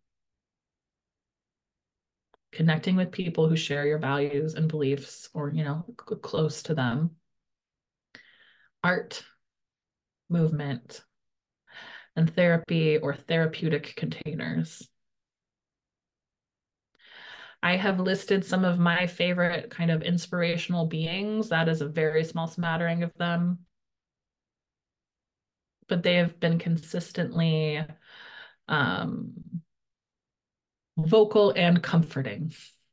Connecting with people who share your values and beliefs or, close to them. Art, movement, and therapy or therapeutic containers. I have listed some of my favorite kind of inspirational beings. That is a very small smattering of them. But they have been consistently vocal and comforting.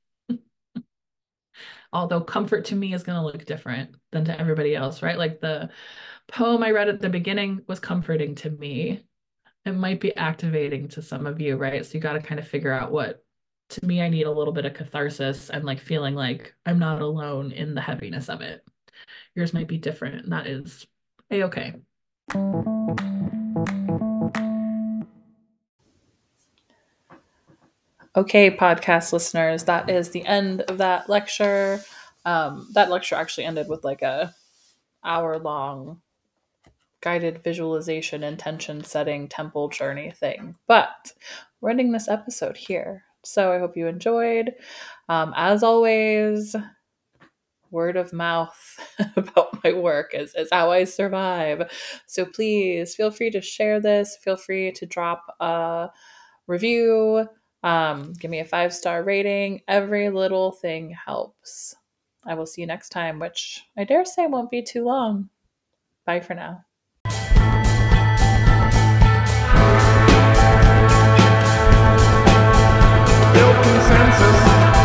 Although comfort to me is going to look different than to everybody else, right? Like the poem I read at the beginning was comforting to me. It might be activating to some of you, right? So you got to kind of figure out what, to me, I need a little bit of catharsis and like feeling like I'm not alone in the heaviness of it. Yours might be different, and that is a-okay.
Okay, podcast listeners, that is the end of that lecture. That lecture actually ended with like a hour-long guided visualization, intention setting, temple journey thing. But we're ending this episode here. So I hope you enjoyed. As always, word of mouth about my work is how I survive. So please feel free to share this. Feel free to drop a review. Give me a 5-star rating. Every little thing helps. I will see you next time, which I dare say won't be too long. Bye for now.
Build consensus.